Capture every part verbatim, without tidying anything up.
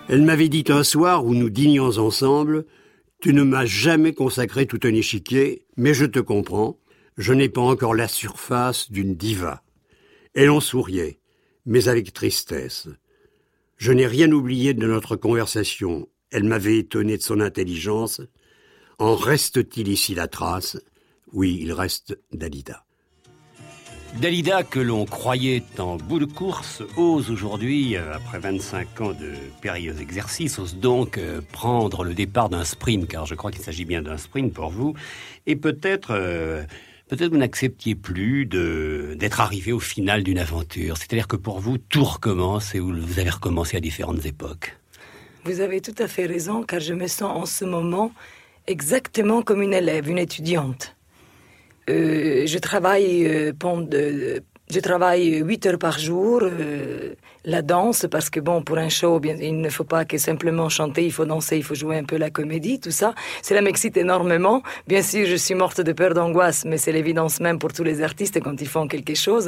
Elle m'avait dit un soir où nous dînions ensemble, « Tu ne m'as jamais consacré tout un échiquier, mais je te comprends, je n'ai pas encore la surface d'une diva. » Et l'on souriait, mais avec tristesse. Je n'ai rien oublié de notre conversation. Elle m'avait étonné de son intelligence. En reste-t-il ici la trace ? Oui, il reste Dalida. Dalida, que l'on croyait en bout de course, ose aujourd'hui, après vingt-cinq ans de périlleux exercices, ose donc prendre le départ d'un sprint, car je crois qu'il s'agit bien d'un sprint pour vous, et peut-être... Euh, Peut-être vous n'acceptiez plus de, d'être arrivé au final d'une aventure. C'est-à-dire que pour vous, tout recommence et vous avez recommencé à différentes époques. Vous avez tout à fait raison, car je me sens en ce moment exactement comme une élève, une étudiante. Euh, je travaille euh, pendant... Euh, Je travaille huit heures par jour, euh, la danse, parce que bon, pour un show, bien, il ne faut pas que simplement chanter, il faut danser, il faut jouer un peu la comédie, tout ça. Cela m'excite énormément. Bien sûr, je suis morte de peur d'angoisse, mais c'est l'évidence même pour tous les artistes quand ils font quelque chose.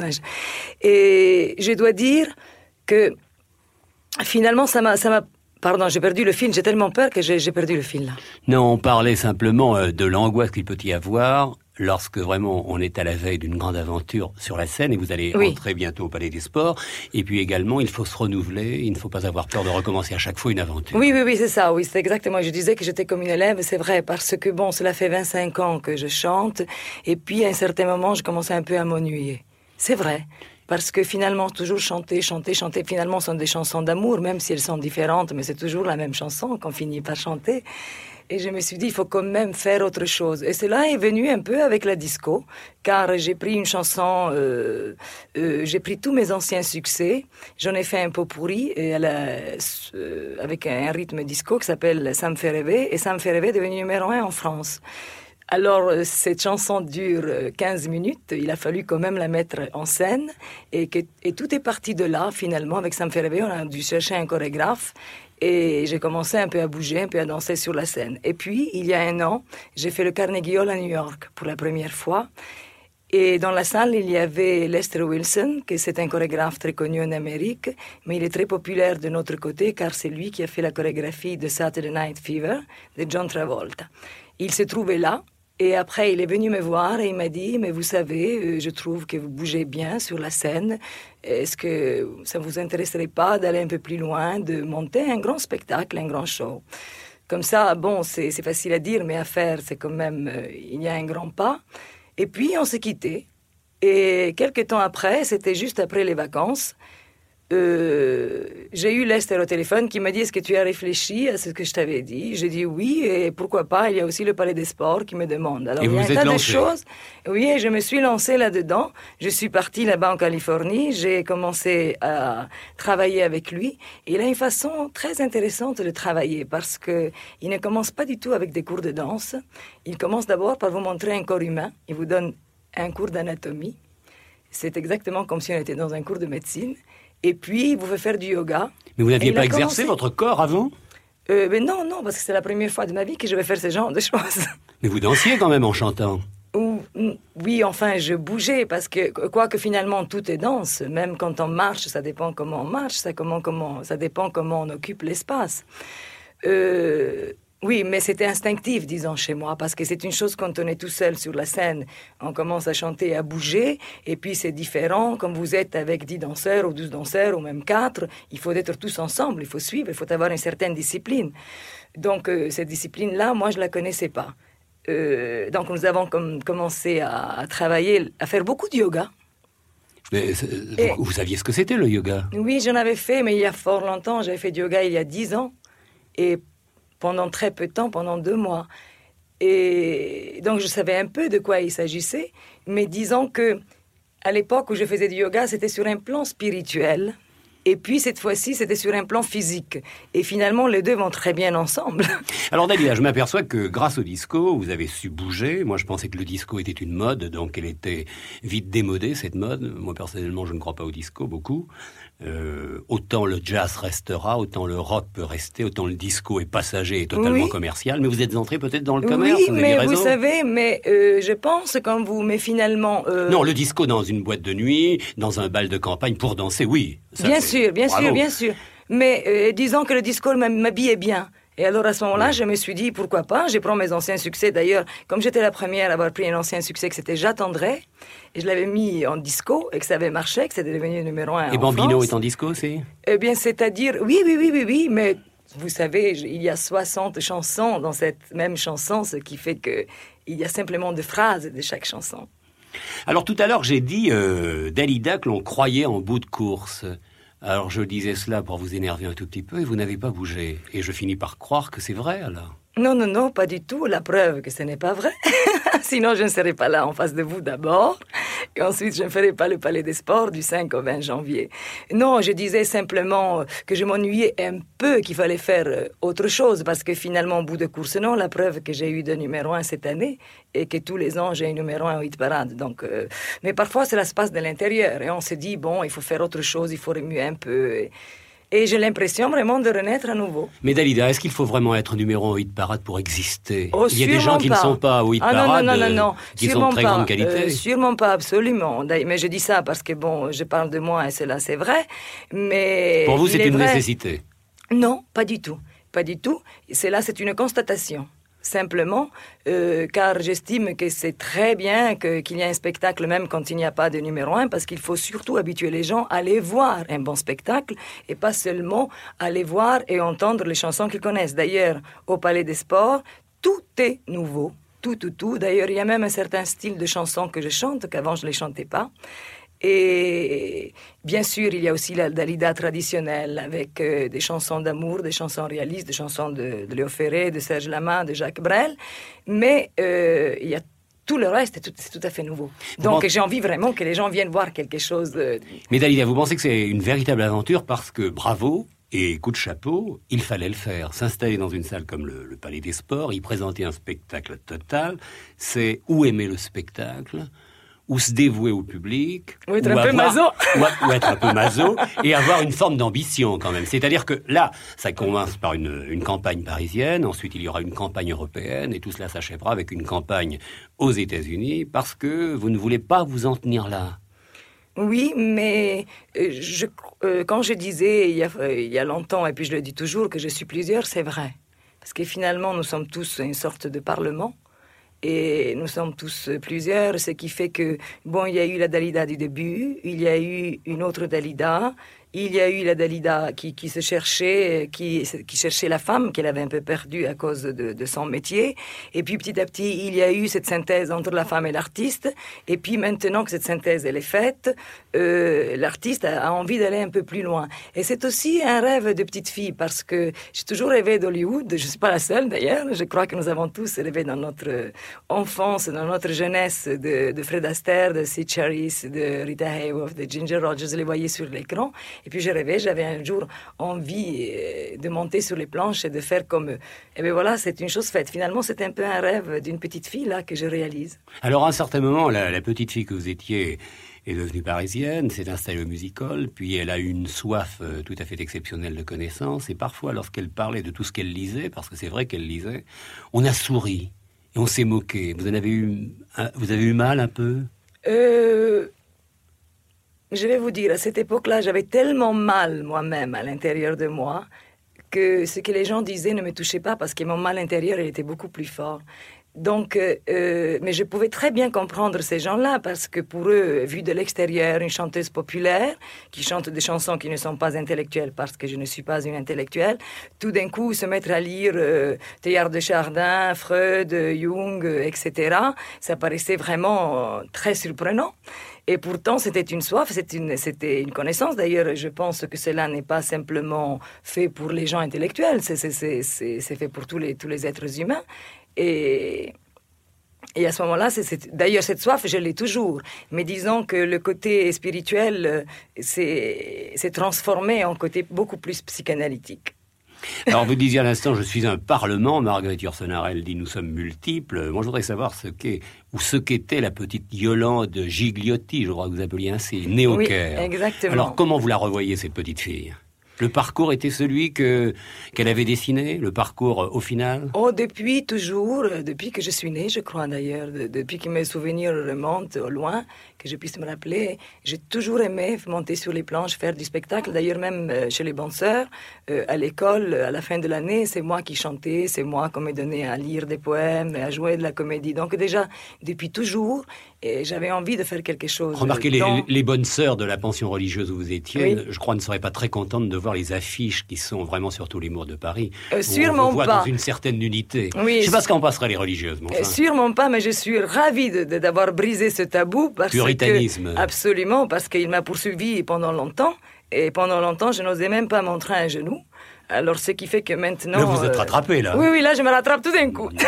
Et je dois dire que finalement, ça m'a... Ça m'a Pardon, j'ai perdu le fil, j'ai tellement peur que j'ai, j'ai perdu le fil. Là. Non, on parlait simplement de l'angoisse qu'il peut y avoir lorsque vraiment on est à la veille d'une grande aventure sur la scène et vous allez oui. entrer bientôt au Palais des Sports. Et puis également, il faut se renouveler, il ne faut pas avoir peur de recommencer à chaque fois une aventure. Oui, oui, oui, c'est ça, oui, c'est exactement. Je disais que j'étais comme une élève, c'est vrai, parce que bon, cela fait vingt-cinq ans que je chante et puis à un certain moment, je commençais un peu à m'ennuyer. C'est vrai. Parce que finalement, toujours chanter, chanter, chanter, finalement, ce sont des chansons d'amour, même si elles sont différentes, mais c'est toujours la même chanson qu'on finit par chanter. Et je me suis dit, il faut quand même faire autre chose. Et cela est venu un peu avec la disco, car j'ai pris une chanson, euh, euh, j'ai pris tous mes anciens succès, j'en ai fait un pot pourri, et elle a, euh, avec un rythme disco qui s'appelle « Ça me fait rêver », et « Ça me fait rêver » est devenu numéro un en France. Alors, cette chanson dure quinze minutes, il a fallu quand même la mettre en scène, et, que, et tout est parti de là, finalement, avec Ça me fait rêver, on a dû chercher un chorégraphe, et j'ai commencé un peu à bouger, un peu à danser sur la scène. Et puis, il y a un an, j'ai fait le Carnegie Hall à New York pour la première fois, et dans la salle, il y avait Lester Wilson, qui c'est un chorégraphe très connu en Amérique, mais il est très populaire de notre côté, car c'est lui qui a fait la chorégraphie de Saturday Night Fever, de John Travolta. Il se trouvait là, et après, il est venu me voir et il m'a dit « Mais vous savez, je trouve que vous bougez bien sur la scène. Est-ce que ça ne vous intéresserait pas d'aller un peu plus loin, de monter un grand spectacle, un grand show ?» Comme ça, bon, c'est, c'est facile à dire, mais à faire, c'est quand même... Euh, il y a un grand pas. Et puis, on s'est quittés. Et quelques temps après, c'était juste après les vacances, Euh, j'ai eu Lester au téléphone qui m'a dit « Est-ce que tu as réfléchi à ce que je t'avais dit ?» J'ai dit oui, et pourquoi pas, il y a aussi le Palais des Sports qui me demande. Alors, et il y a vous un tas lancé. de choses. Oui, et je me suis lancée là-dedans. Je suis partie là-bas en Californie, j'ai commencé à travailler avec lui. Et il a une façon très intéressante de travailler parce que il ne commence pas du tout avec des cours de danse. Il commence d'abord par vous montrer un corps humain. Il vous donne un cours d'anatomie. C'est exactement comme si on était dans un cours de médecine. Et puis, il vous fait faire du yoga. Mais vous n'aviez pas exercé commencé... votre corps avant ? euh, mais Non, non, parce que c'est la première fois de ma vie que je vais faire ce genre de choses. Mais vous dansiez quand même en chantant ? Oui, enfin, je bougeais, parce que, quoique finalement, tout est danse. Même quand on marche, ça dépend comment on marche, ça, comment, comment, ça dépend comment on occupe l'espace. Euh... Oui, mais c'était instinctif, disons, chez moi, parce que c'est une chose quand on est tout seul sur la scène, on commence à chanter, à bouger, et puis c'est différent, comme vous êtes avec dix danseurs, ou douze danseurs, ou même quatre, il faut être tous ensemble, il faut suivre, il faut avoir une certaine discipline. Donc, euh, cette discipline-là, moi, je la connaissais pas. Euh, donc, nous avons com- commencé à, à travailler, à faire beaucoup de yoga. Mais, et, vous saviez ce que c'était, le yoga ? Oui, j'en avais fait, mais il y a fort longtemps, j'avais fait du yoga il y a dix ans, et pendant très peu de temps, pendant deux mois. Et donc, je savais un peu de quoi il s'agissait, mais disons que à l'époque où je faisais du yoga, c'était sur un plan spirituel, et puis cette fois-ci, c'était sur un plan physique. Et finalement, les deux vont très bien ensemble. Alors Dalida, je m'aperçois que grâce au disco, vous avez su bouger. Moi, je pensais que le disco était une mode, donc elle était vite démodée, cette mode. Moi, personnellement, je ne crois pas au disco, beaucoup. Euh, autant le jazz restera, autant le rock peut rester, autant le disco est passager et totalement oui. commercial. Mais vous êtes entré peut-être dans le commerce, oui, vous avez mais raison. vous savez, mais euh, je pense quand vous, mais finalement... Euh... Non, le disco dans une boîte de nuit, dans un bal de campagne pour danser, oui. Ça, bien c'est... sûr, bien Bravo. sûr, bien sûr. Mais euh, disons que le disco m'habillait bien. Et alors, à ce moment-là, oui. je me suis dit, pourquoi pas? J'ai pris mes anciens succès. D'ailleurs, comme j'étais la première à avoir pris un ancien succès, que c'était J'attendrai, et je l'avais mis en disco, et que ça avait marché, que c'était devenu numéro un et en Bambino France. est en disco aussi? Eh bien, c'est-à-dire, oui, oui, oui, oui, oui, mais vous savez, il y a soixante chansons dans cette même chanson, ce qui fait qu'il y a simplement deux phrases de chaque chanson. Alors, tout à l'heure, j'ai dit, euh, Dalida, que l'on croyait en bout de course. Alors je disais cela pour vous énerver un tout petit peu et vous n'avez pas bougé. Et je finis par croire que c'est vrai alors. Non, non, non, pas du tout. La preuve que ce n'est pas vrai. Sinon, je ne serais pas là en face de vous d'abord. Et ensuite, je ne ferais pas le Palais des Sports du cinq au vingt janvier. Non, je disais simplement que je m'ennuyais un peu, qu'il fallait faire autre chose. Parce que finalement, au bout de course, non, la preuve que j'ai eu de numéro un cette année et que tous les ans, j'ai un numéro un au hit parade. Donc, euh... mais parfois, cela se passe de l'intérieur. Et on se dit, bon, il faut faire autre chose, il faut remuer un peu. Et... Et j'ai l'impression vraiment de renaître à nouveau. Mais Dalida, est-ce qu'il faut vraiment être numéro un au hit parade pour exister? Oh, il y a des gens qui pas. ne sont pas au hit ah, parade, non, non, non, non, non. qui sûrement sont de très pas. grande qualité. Euh, sûrement pas, absolument. Mais je dis ça parce que, bon, je parle de moi et cela, c'est vrai. Mais pour vous, c'est une vrai... nécessité? Non, pas du tout. Pas du tout. C'est là, c'est une constatation. Simplement, euh, car j'estime que c'est très bien que, qu'il y ait un spectacle même quand il n'y a pas de numéro un, parce qu'il faut surtout habituer les gens à aller voir un bon spectacle et pas seulement aller voir et entendre les chansons qu'ils connaissent. D'ailleurs, au Palais des Sports, tout est nouveau, tout, tout, tout. D'ailleurs, il y a même un certain style de chansons que je chante, qu'avant je ne les chantais pas. Et bien sûr, il y a aussi la Dalida traditionnelle avec euh, des chansons d'amour, des chansons réalistes, des chansons de, de Léo Ferré, de Serge Lama, de Jacques Brel. Mais euh, il y a tout le reste, c'est tout, c'est tout à fait nouveau. Donc bon, j'ai envie vraiment que les gens viennent voir quelque chose. De... Mais Dalida, vous pensez que c'est une véritable aventure parce que bravo et coup de chapeau, il fallait le faire. S'installer dans une salle comme le, le Palais des Sports, y présenter un spectacle total, c'est ou aimer le spectacle, ou se dévouer au public, ou être ou un avoir, peu maso, ou, ou être un peu maso, et avoir une forme d'ambition quand même. C'est-à-dire que là, ça commence par une, une campagne parisienne, ensuite il y aura une campagne européenne, et tout cela s'achèvera avec une campagne aux États-Unis, parce que vous ne voulez pas vous en tenir là. Oui, mais euh, je, euh, quand je disais il y, a, euh, il y a longtemps, et puis je le dis toujours, que je suis plusieurs, c'est vrai. Parce que finalement, nous sommes tous une sorte de parlement. Et nous sommes tous plusieurs, ce qui fait que, bon, il y a eu la Dalida du début, il y a eu une autre Dalida, il y a eu la Dalida qui, qui se cherchait, qui, qui cherchait la femme, qu'elle avait un peu perdue à cause de, de son métier. Et puis, petit à petit, il y a eu cette synthèse entre la femme et l'artiste. Et puis, maintenant que cette synthèse, elle est faite, euh, l'artiste a, a envie d'aller un peu plus loin. Et c'est aussi un rêve de petite fille, parce que j'ai toujours rêvé d'Hollywood. Je ne suis pas la seule, d'ailleurs. Je crois que nous avons tous rêvé dans notre enfance, dans notre jeunesse, de, de Fred Astaire, de Sid Charisse, de Rita Hayworth, de Ginger Rogers. Je les voyais sur l'écran. Et puis je rêvais, j'avais un jour envie de monter sur les planches et de faire comme eux. Et bien voilà, c'est une chose faite. Finalement, c'est un peu un rêve d'une petite fille là que je réalise. Alors à un certain moment, la, la petite fille que vous étiez est devenue parisienne, s'est installée au Music Hall, puis elle a eu une soif euh, tout à fait exceptionnelle de connaissances. Et parfois, lorsqu'elle parlait de tout ce qu'elle lisait, parce que c'est vrai qu'elle lisait, on a souri et on s'est moqué. Vous en avez eu, vous avez eu mal un peu ? Euh... Je vais vous dire, à cette époque-là, j'avais tellement mal moi-même à l'intérieur de moi que ce que les gens disaient ne me touchait pas parce que mon mal intérieur, il était beaucoup plus fort. Donc, euh, mais je pouvais très bien comprendre ces gens-là parce que pour eux, vu de l'extérieur, une chanteuse populaire qui chante des chansons qui ne sont pas intellectuelles parce que je ne suis pas une intellectuelle, tout d'un coup se mettre à lire euh, Teilhard de Chardin, Freud, Jung, et cetera, ça paraissait vraiment euh, très surprenant. Et pourtant, c'était une soif, c'était une, c'était une connaissance. D'ailleurs, je pense que cela n'est pas simplement fait pour les gens intellectuels, c'est, c'est, c'est, c'est, c'est fait pour tous les, tous les êtres humains. Et, et à ce moment-là, c'est, c'est, d'ailleurs, cette soif, je l'ai toujours. Mais disons que le côté spirituel s'est, s'est transformé en côté beaucoup plus psychanalytique. Alors, vous disiez à l'instant, je suis un parlement. Marguerite Yourcenar-Elle dit, nous sommes multiples. Moi, je voudrais savoir ce qu'est, ou ce qu'était la petite Yolande Gigliotti, je crois que vous appeliez ainsi, née au oui, Caire. Exactement. Alors, comment vous la revoyez, cette petite fille ? Le parcours était celui que qu'elle avait dessiné, le parcours euh, au final? Oh, depuis toujours, euh, depuis que je suis née, je crois d'ailleurs, de- depuis que mes souvenirs remontent au loin, que je puisse me rappeler, j'ai toujours aimé monter sur les planches, faire du spectacle. D'ailleurs, même euh, chez les bonnes sœurs, euh, à l'école, à la fin de l'année, c'est moi qui chantais, c'est moi qu'on me donnait à lire des poèmes et à jouer de la comédie. Donc déjà, depuis toujours, et j'avais envie de faire quelque chose. Remarquez, les, dans- les bonnes sœurs de la pension religieuse où vous étiez, Oui. je crois, ne seraient pas très contentes de voir les affiches qui sont vraiment sur tous les murs de Paris. Euh, où sûrement on vous voit pas. dans une certaine unité. Oui, je ne sais pas ce qu'en passeraient les religieuses, mais Euh, enfin. Sûrement pas, mais je suis ravie de- de- d'avoir brisé ce tabou. Parce Puritanisme. Que, absolument, parce qu'il m'a poursuivi pendant longtemps. Et pendant longtemps, je n'osais même pas montrer un genou. Alors, ce qui fait que maintenant... Là, vous êtes euh, rattrapé, là. Oui, oui, là, je me rattrape tout d'un coup.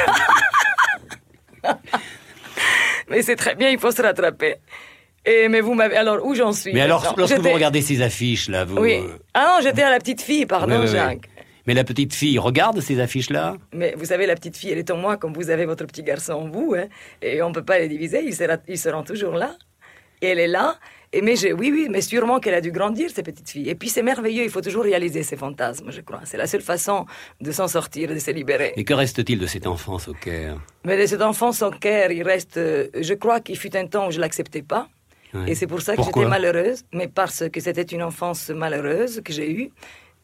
Mais c'est très bien, il faut se rattraper. Et, mais vous m'avez... Alors, où j'en suis Mais alors, maintenant lorsque vous J'étais- regardez ces affiches, là, vous... Oui. euh, Ah non, j'étais à la petite fille, pardon, oui, oui, oui. Jacques. Mais la petite fille regarde ces affiches-là? Mais vous savez, la petite fille, elle est en moi comme vous avez votre petit garçon en vous. Hein, et on ne peut pas les diviser, ils, sera- ils seront toujours là. Et elle est là. Et mais je, oui, oui, mais sûrement qu'elle a dû grandir, ces petites filles. Et puis c'est merveilleux, il faut toujours réaliser ses fantasmes, je crois. C'est la seule façon de s'en sortir, de se libérer. Et que reste-t-il de cette enfance au Caire? Mais de cet enfant sans cœur, il reste... euh, je crois qu'il fut un temps où je l'acceptais pas. Ouais. Et c'est pour ça que Pourquoi? j'étais malheureuse. Mais parce que c'était une enfance malheureuse que j'ai eue.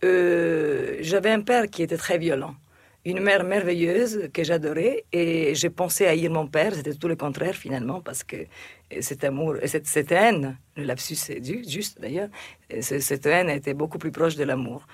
Euh, j'avais un père qui était très violent. Une mère merveilleuse que j'adorais. Et j'ai pensé haïr mon père. C'était tout le contraire finalement. Parce que cet amour, cette, cette haine, le lapsus est dû, juste d'ailleurs, ce- cette haine était beaucoup plus proche de l'amour.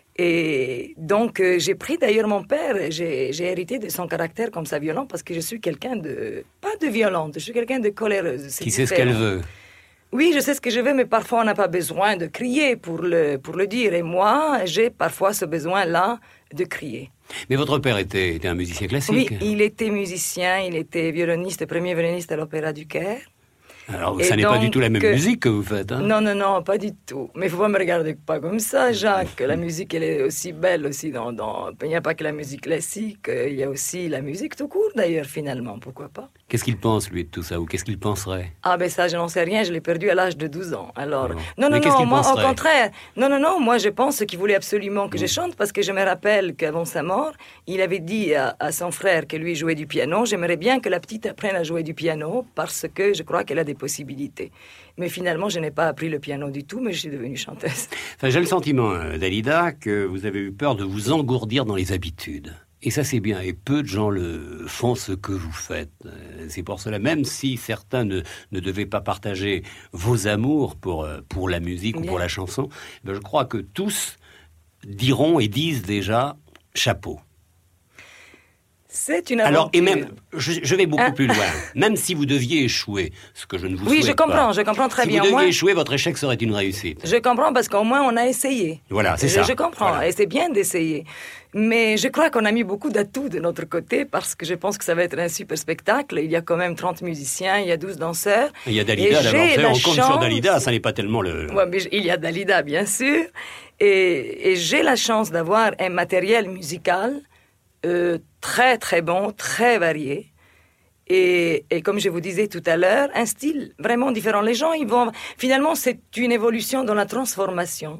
Et donc, euh, j'ai pris d'ailleurs mon père, j'ai j'ai hérité de son caractère comme ça violent parce que je suis quelqu'un de, pas de violente, je suis quelqu'un de coléreuse. c'est Qui sait ce différent. qu'elle veut? Oui, je sais ce que je veux, mais parfois on n'a pas besoin de crier pour le, pour le dire. Et moi, j'ai parfois ce besoin-là de crier. Mais votre père était, était un musicien Oui, classique. il était musicien, il était violoniste, premier violoniste à l'Opéra du Caire. Alors, Et ça n'est pas du donc, tout la même euh, musique que vous faites. Hein? Non, non, non, pas du tout. Mais il faut pas me regarder pas comme ça, Jacques. La musique, elle est aussi belle aussi. Dans, dans... Il n'y a pas que la musique classique, euh, il y a aussi la musique tout court d'ailleurs, finalement. Pourquoi pas? Qu'est-ce qu'il pense, lui, de tout ça? Ou qu'est-ce qu'il penserait? Ah ben ça, je n'en sais rien, je l'ai perdu à l'âge de douze ans. Alors, Non. non, Mais non, qu'est-ce non, qu'il moi, au penserait? contraire. Non, non, non, moi, je pense qu'il voulait absolument que je chante parce que je me rappelle qu'avant sa mort, il avait dit à, à son frère que lui jouait du piano. J'aimerais bien que la petite apprenne à jouer du piano parce que je crois qu'elle a des possibilités. Mais finalement, je n'ai pas appris le piano du tout, mais je suis devenue chanteuse. Enfin, j'ai le sentiment, euh, Dalida, que vous avez eu peur de vous engourdir dans les habitudes. Et ça, c'est bien. Et peu de gens le font ce que vous faites. Euh, C'est pour cela, même si certains ne, ne devaient pas partager vos amours pour, euh, pour la musique ou Bien. pour la chanson, ben, je crois que tous diront et disent déjà chapeau. C'est une aventure. Alors, et même, je, je vais beaucoup Hein? plus loin. Même si vous deviez échouer, ce que je ne vous Oui, souhaite je comprends, pas, je comprends très si bien. vous deviez Moi, échouer, votre échec serait une réussite. je comprends parce qu'au moins, on a essayé. Voilà, c'est je, ça. Je comprends, Voilà. et c'est bien d'essayer. Mais je crois qu'on a mis beaucoup d'atouts de notre côté parce que je pense que ça va être un super spectacle. Il y a quand même trente musiciens, il y a douze danseurs. Il y a Et Dalida, j'ai d'abord. Vous savez, la on compte sur chance- Dalida, ça n'est pas tellement le... Ouais, mais il y a Dalida, bien sûr. Et, et j'ai la chance d'avoir un matériel musical euh, très, très bon, très varié. Et, et comme je vous disais tout à l'heure, un style vraiment différent. Les gens, ils vont... Finalement, c'est une évolution dans la transformation.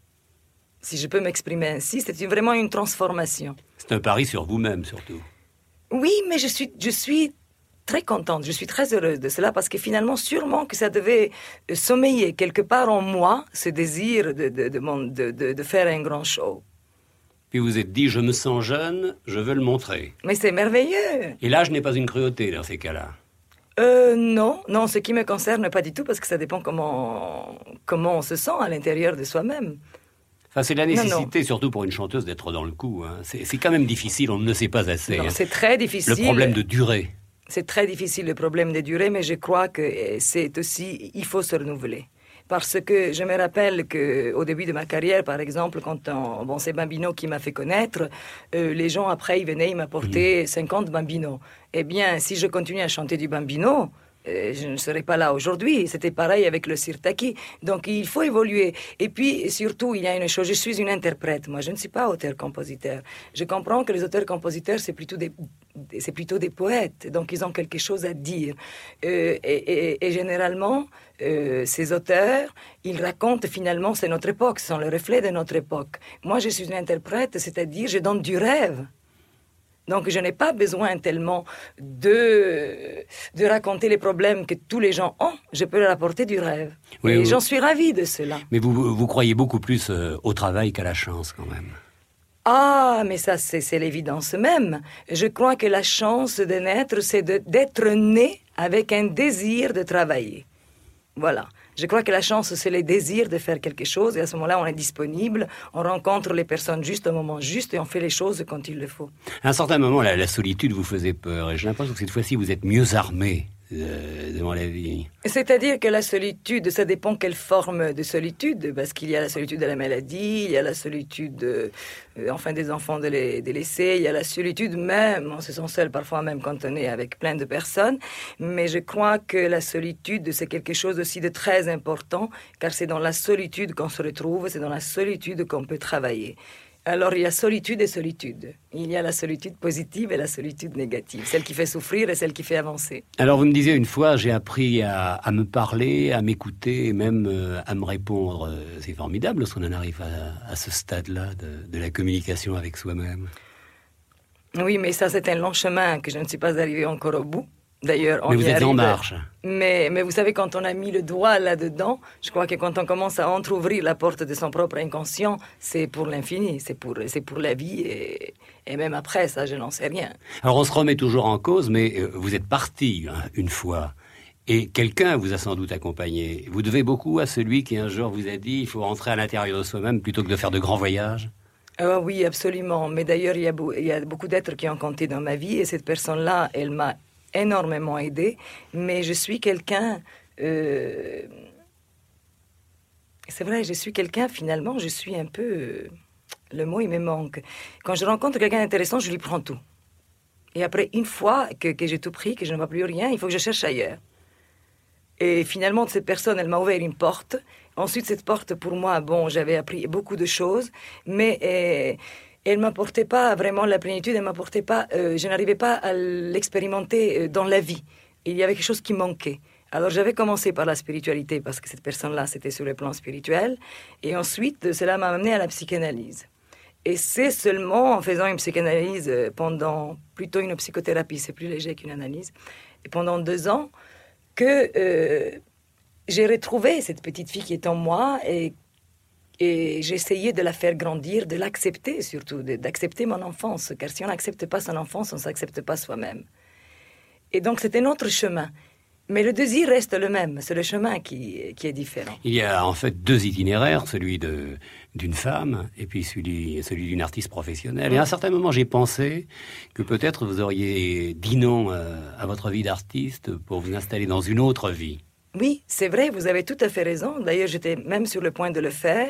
Si je peux m'exprimer ainsi, c'est une- vraiment une transformation. C'est un pari sur vous-même, surtout. Oui, mais je suis, je suis très contente, je suis très heureuse de cela parce que finalement, sûrement que ça devait euh, sommeiller quelque part en moi, ce désir de, de, de, mon- de, de, de faire un grand show. Puis vous êtes dit, je me sens jeune, je veux le montrer. Mais c'est merveilleux. Et l'âge n'est pas une cruauté dans ces cas-là. Euh, non, non, ce qui me concerne pas du tout parce que ça dépend comment, comment on se sent à l'intérieur de soi-même. Enfin, c'est la Non, non. nécessité, surtout pour une chanteuse, d'être dans le coup. Hein. C'est, c'est quand même difficile, on ne le sait pas assez. Non, hein. c'est très difficile. Le problème de durée. C'est très difficile le problème de durée, mais je crois que euh, c'est aussi, il faut se renouveler. Parce que je me rappelle qu'au début de ma carrière, par exemple, quand on, bon, c'est Bambino qui m'a fait connaître, euh, les gens après, ils venaient, ils m'apportaient cinquante Bambino. Eh bien, si je continue à chanter du Bambino, euh, je ne serais pas là aujourd'hui. C'était pareil avec le sirtaki. Donc il faut évoluer. Et puis surtout, il y a une chose, je suis une interprète. Moi, je ne suis pas auteur-compositeur. Je comprends que les auteurs-compositeurs, c'est plutôt des, c'est plutôt des poètes. Donc ils ont quelque chose à dire. Euh, et, et, et généralement, euh, ces auteurs, ils racontent finalement, c'est notre époque, ce sont le reflet de notre époque. Moi, je suis une interprète, c'est-à-dire je donne du rêve. Donc, je n'ai pas besoin tellement de, de raconter les problèmes que tous les gens ont. Je peux leur apporter du rêve. Oui, et oui. J'en suis ravie de cela. Mais vous, vous croyez beaucoup plus euh, au travail qu'à la chance, quand même. Ah, mais ça, c'est, c'est l'évidence même. Je crois que la chance de naître, c'est de, d'être né avec un désir de travailler. Voilà. Je crois que la chance, c'est le désir de faire quelque chose. Et à ce moment-là, on est disponible, on rencontre les personnes juste au moment juste et on fait les choses quand il le faut. À un certain moment, la, la solitude vous faisait peur. Et j'ai l'impression que cette fois-ci, vous êtes mieux armé euh, devant la vie. C'est-à-dire que la solitude, ça dépend quelle forme de solitude. Parce qu'il y a la solitude de la maladie, il y a la solitude, euh, enfin, des enfants de les délaissés, il y a la solitude même, on se sent seul parfois même quand on est avec plein de personnes. Mais je crois que la solitude, c'est quelque chose aussi de très important, car c'est dans la solitude qu'on se retrouve, c'est dans la solitude qu'on peut travailler. Alors, il y a solitude et solitude. Il y a la solitude positive et la solitude négative, celle qui fait souffrir et celle qui fait avancer. Alors, vous me disiez une fois, j'ai appris à, à me parler, à m'écouter et même euh, à me répondre. C'est formidable lorsqu'on en arrive à, à ce stade-là de, de la communication avec soi-même. Oui, mais ça, c'est un long chemin que je ne suis pas arrivée encore au bout. D'ailleurs, on mais vous êtes arrive. En marche. Mais, mais vous savez, quand on a mis le doigt là-dedans, je crois que quand on commence à entrouvrir la porte de son propre inconscient, c'est pour l'infini, c'est pour, c'est pour la vie, et, et même après, ça, je n'en sais rien. Alors, on se remet toujours en cause, mais vous êtes parti hein, une fois, et quelqu'un vous a sans doute accompagné. Vous devez beaucoup à celui qui un jour vous a dit « il faut rentrer à l'intérieur de soi-même plutôt que de faire de grands voyages ». Ah oui, absolument. Mais d'ailleurs, il y a, beau, il y a beaucoup d'êtres qui ont compté dans ma vie, et cette personne-là, elle m'a énormément aidé, mais je suis quelqu'un... Euh, c'est vrai, je suis quelqu'un, finalement, je suis un peu... Euh, le mot, il me manque. Quand je rencontre quelqu'un d'intéressant, je lui prends tout. Et après, une fois que, que j'ai tout pris, que je ne vois plus rien, il faut que je cherche ailleurs. Et finalement, cette personne, elle m'a ouvert une porte. Ensuite, cette porte, pour moi, bon, j'avais appris beaucoup de choses, mais... Euh, elle ne m'apportait pas vraiment la plénitude, elle m'apportait pas, euh, je n'arrivais pas à l'expérimenter dans la vie. Il y avait quelque chose qui manquait. Alors j'avais commencé par la spiritualité, parce que cette personne-là, c'était sur le plan spirituel. Et ensuite, cela m'a amené à la psychanalyse. Et c'est seulement en faisant une psychanalyse pendant, plutôt une psychothérapie, c'est plus léger qu'une analyse, et pendant deux ans, que euh, j'ai retrouvé cette petite fille qui est en moi et Et j'ai essayé de la faire grandir, de l'accepter surtout, de, d'accepter mon enfance. Car si on n'accepte pas son enfance, on ne s'accepte pas soi-même. Et donc c'est un autre chemin. Mais le désir reste le même, c'est le chemin qui, qui est différent. Il y a en fait deux itinéraires, celui de, d'une femme et puis celui, celui d'une artiste professionnelle. Et à un certain moment, j'ai pensé que peut-être vous auriez dit non à votre vie d'artiste pour vous installer dans une autre vie. Oui, c'est vrai, vous avez tout à fait raison. D'ailleurs, j'étais même sur le point de le faire.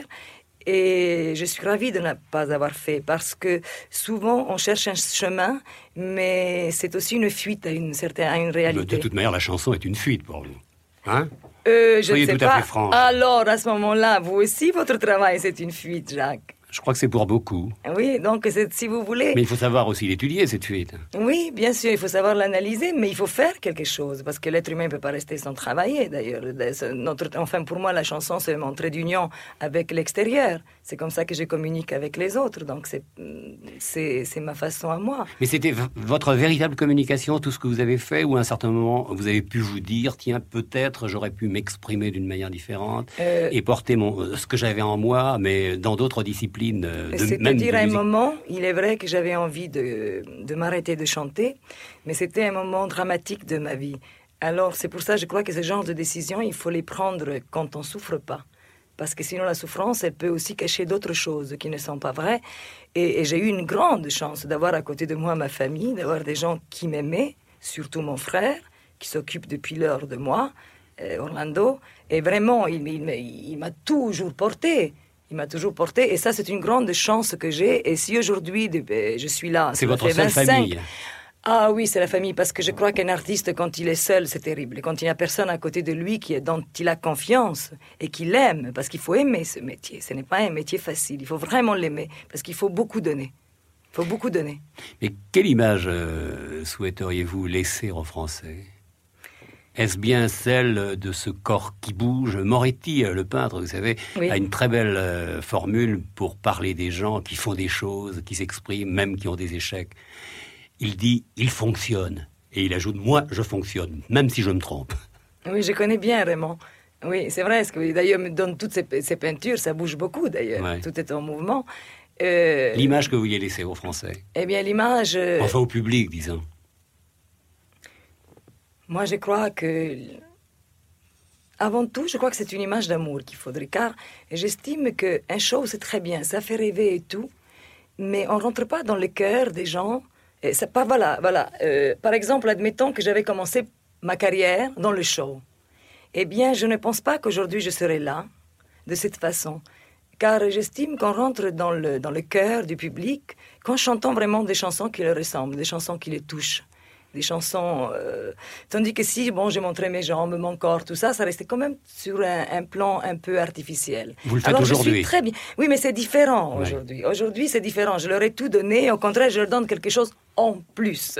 Et je suis ravie de ne pas avoir fait, parce que souvent, on cherche un chemin, mais c'est aussi une fuite à une, certaine, à une réalité. De toute manière, la chanson est une fuite pour vous. Hein euh, Je Soyez ne sais tout pas. à fait franche. Alors, à ce moment-là, vous aussi, votre travail, c'est une fuite, Jacques. Je crois que c'est pour beaucoup. Oui, donc c'est, si vous voulez... Mais il faut savoir aussi l'étudier, cette fuite. Oui, bien sûr, il faut savoir l'analyser, mais il faut faire quelque chose, parce que l'être humain ne peut pas rester sans travailler, d'ailleurs. Notre, enfin, pour moi, la chanson, c'est mon trait d'union avec l'extérieur. C'est comme ça que je communique avec les autres, donc c'est, c'est, c'est ma façon à moi. Mais c'était v- votre véritable communication, tout ce que vous avez fait, ou à un certain moment, vous avez pu vous dire, tiens, peut-être j'aurais pu m'exprimer d'une manière différente, euh... et porter mon, ce que j'avais en moi, mais dans d'autres disciplines. De, C'est-à-dire, à un moment, il est vrai que j'avais envie de, de m'arrêter de chanter, mais c'était un moment dramatique de ma vie. Alors, c'est pour ça que je crois que ce genre de décisions, il faut les prendre quand on ne souffre pas. Parce que sinon, la souffrance, elle peut aussi cacher d'autres choses qui ne sont pas vraies. Et, et j'ai eu une grande chance d'avoir à côté de moi ma famille, d'avoir des gens qui m'aimaient, surtout mon frère, qui s'occupe depuis l'heure de moi, euh, Orlando. Et vraiment, il, il, il m'a toujours porté. Il m'a toujours porté, et ça, c'est une grande chance que j'ai. Et si aujourd'hui, je suis là... C'est votre seule famille. Ah oui, c'est la famille, parce que je crois qu'un artiste, quand il est seul, c'est terrible. Et quand il n'y a personne à côté de lui qui est, dont il a confiance et qu'il aime, parce qu'il faut aimer ce métier. Ce n'est pas un métier facile, il faut vraiment l'aimer, parce qu'il faut beaucoup donner. Il faut beaucoup donner. Mais quelle image euh, souhaiteriez-vous laisser aux Français ? Est-ce bien celle de ce corps qui bouge ? Moretti, le peintre, vous savez, oui. a une très belle euh, formule pour parler des gens qui font des choses, qui s'expriment, même qui ont des échecs. Il dit « il fonctionne ». Et il ajoute « moi, je fonctionne, même si je me trompe ». Oui, je connais bien Raymond. Oui, c'est vrai. Que, d'ailleurs, me donne toutes ces, ces peintures, ça bouge beaucoup d'ailleurs. Ouais. Tout est en mouvement. Euh, l'image que vous vouliez laisser aux Français ? Eh bien, l'image... Euh, enfin, au public, disons. Moi, je crois que... Avant tout, je crois que c'est une image d'amour qu'il faudrait, car j'estime qu'un show, c'est très bien, ça fait rêver et tout, mais on ne rentre pas dans le cœur des gens... Et ça, pas, voilà, voilà. Euh, par exemple, admettons que j'avais commencé ma carrière dans le show. Eh bien, je ne pense pas qu'aujourd'hui je serai là, de cette façon. Car j'estime qu'on rentre dans le, dans le cœur du public qu'en chantant vraiment des chansons qui leur ressemblent, des chansons qui les touchent. Des chansons... Euh, tandis que si, bon, j'ai montré mes jambes, mon corps, tout ça, ça restait quand même sur un, un plan un peu artificiel. Vous le faites aujourd'hui ? Je suis très bien. Oui, mais c'est différent ouais. aujourd'hui. Aujourd'hui, c'est différent. Je leur ai tout donné. Au contraire, je leur donne quelque chose en plus.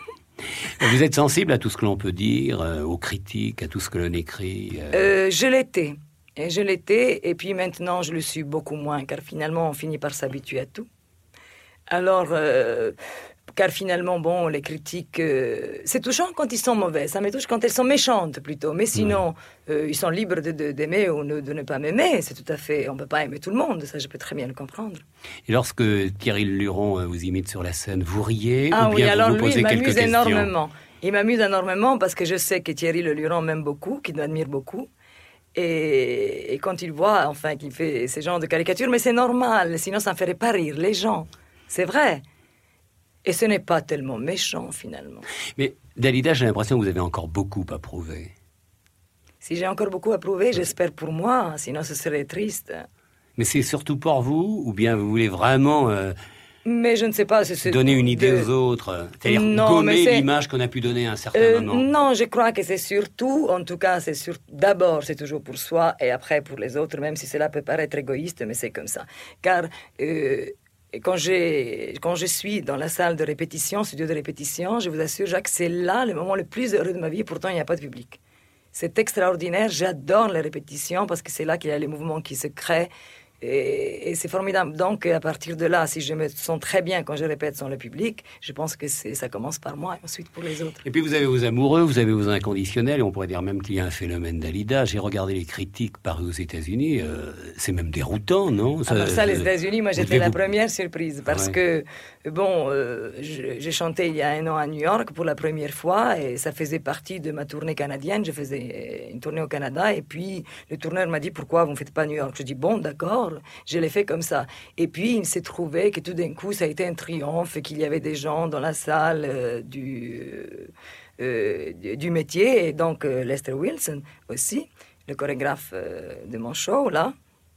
Vous êtes sensible à tout ce que l'on peut dire, euh, aux critiques, à tout ce que l'on écrit euh... Euh, Je l'étais. Et je l'étais. Et puis maintenant, je le suis beaucoup moins, car finalement, on finit par s'habituer à tout. Alors... Euh, Car finalement, bon, les critiques, euh, c'est touchant quand ils sont mauvais. Ça me touche quand elles sont méchantes, plutôt. Mais sinon, mmh. euh, ils sont libres de, de, d'aimer ou de, de ne pas m'aimer. C'est tout à fait... On ne peut pas aimer tout le monde. Ça, je peux très bien le comprendre. Et lorsque Thierry Luron vous imite sur la scène, vous riez ah, ou bien oui, vous alors vous posez lui, quelques questions ? Il m'amuse énormément. Il m'amuse énormément parce que je sais que Thierry Le Luron m'aime beaucoup, qu'il m'admire beaucoup. Et, et quand il voit, enfin, qu'il fait ces genres de caricatures, mais c'est normal. Sinon, ça ne ferait pas rire les gens. C'est vrai. Et ce n'est pas tellement méchant, finalement. Mais, Dalida, j'ai l'impression que vous avez encore beaucoup à prouver. Si j'ai encore beaucoup à prouver, j'espère pour moi, sinon ce serait triste. Mais c'est surtout pour vous, ou bien vous voulez vraiment... Euh, mais je ne sais pas... C'est, donner une idée de... aux autres, c'est-à-dire non, gommer l'image qu'on a pu donner à un certain euh, moment. Non, je crois que c'est surtout, en tout cas, c'est sur... d'abord, c'est toujours pour soi, et après pour les autres, même si cela peut paraître égoïste, mais c'est comme ça. Car... Euh, Et quand, j'ai, quand je suis dans la salle de répétition, studio de répétition, je vous assure, Jacques, c'est là le moment le plus heureux de ma vie. Pourtant, il n'y a pas de public. C'est extraordinaire. J'adore les répétitions parce que c'est là qu'il y a les mouvements qui se créent. Et, et c'est formidable. Donc, à partir de là, si je me sens très bien quand je répète sans le public, je pense que c'est, ça commence par moi et ensuite pour les autres. Et puis, vous avez vos amoureux, vous avez vos inconditionnels. Et on pourrait dire même qu'il y a un phénomène Dalida. J'ai regardé les critiques parues aux États-Unis. Euh, c'est même déroutant, non ça, Alors ça, les États-Unis, moi, j'étais la vous... première surprise. Parce ouais. que, bon, euh, je, j'ai chanté il y a un an à New York pour la première fois. Et ça faisait partie de ma tournée canadienne. Je faisais une tournée au Canada. Et puis, le tourneur m'a dit, pourquoi vous ne faites pas New York ? Je dis, bon, d'accord. Je l'ai fait comme ça. Et puis, il s'est trouvé que tout d'un coup, ça a été un triomphe et qu'il y avait des gens dans la salle euh, du, euh, du métier. Et donc, euh, Lester Wilson aussi, le chorégraphe euh, de mon show, là.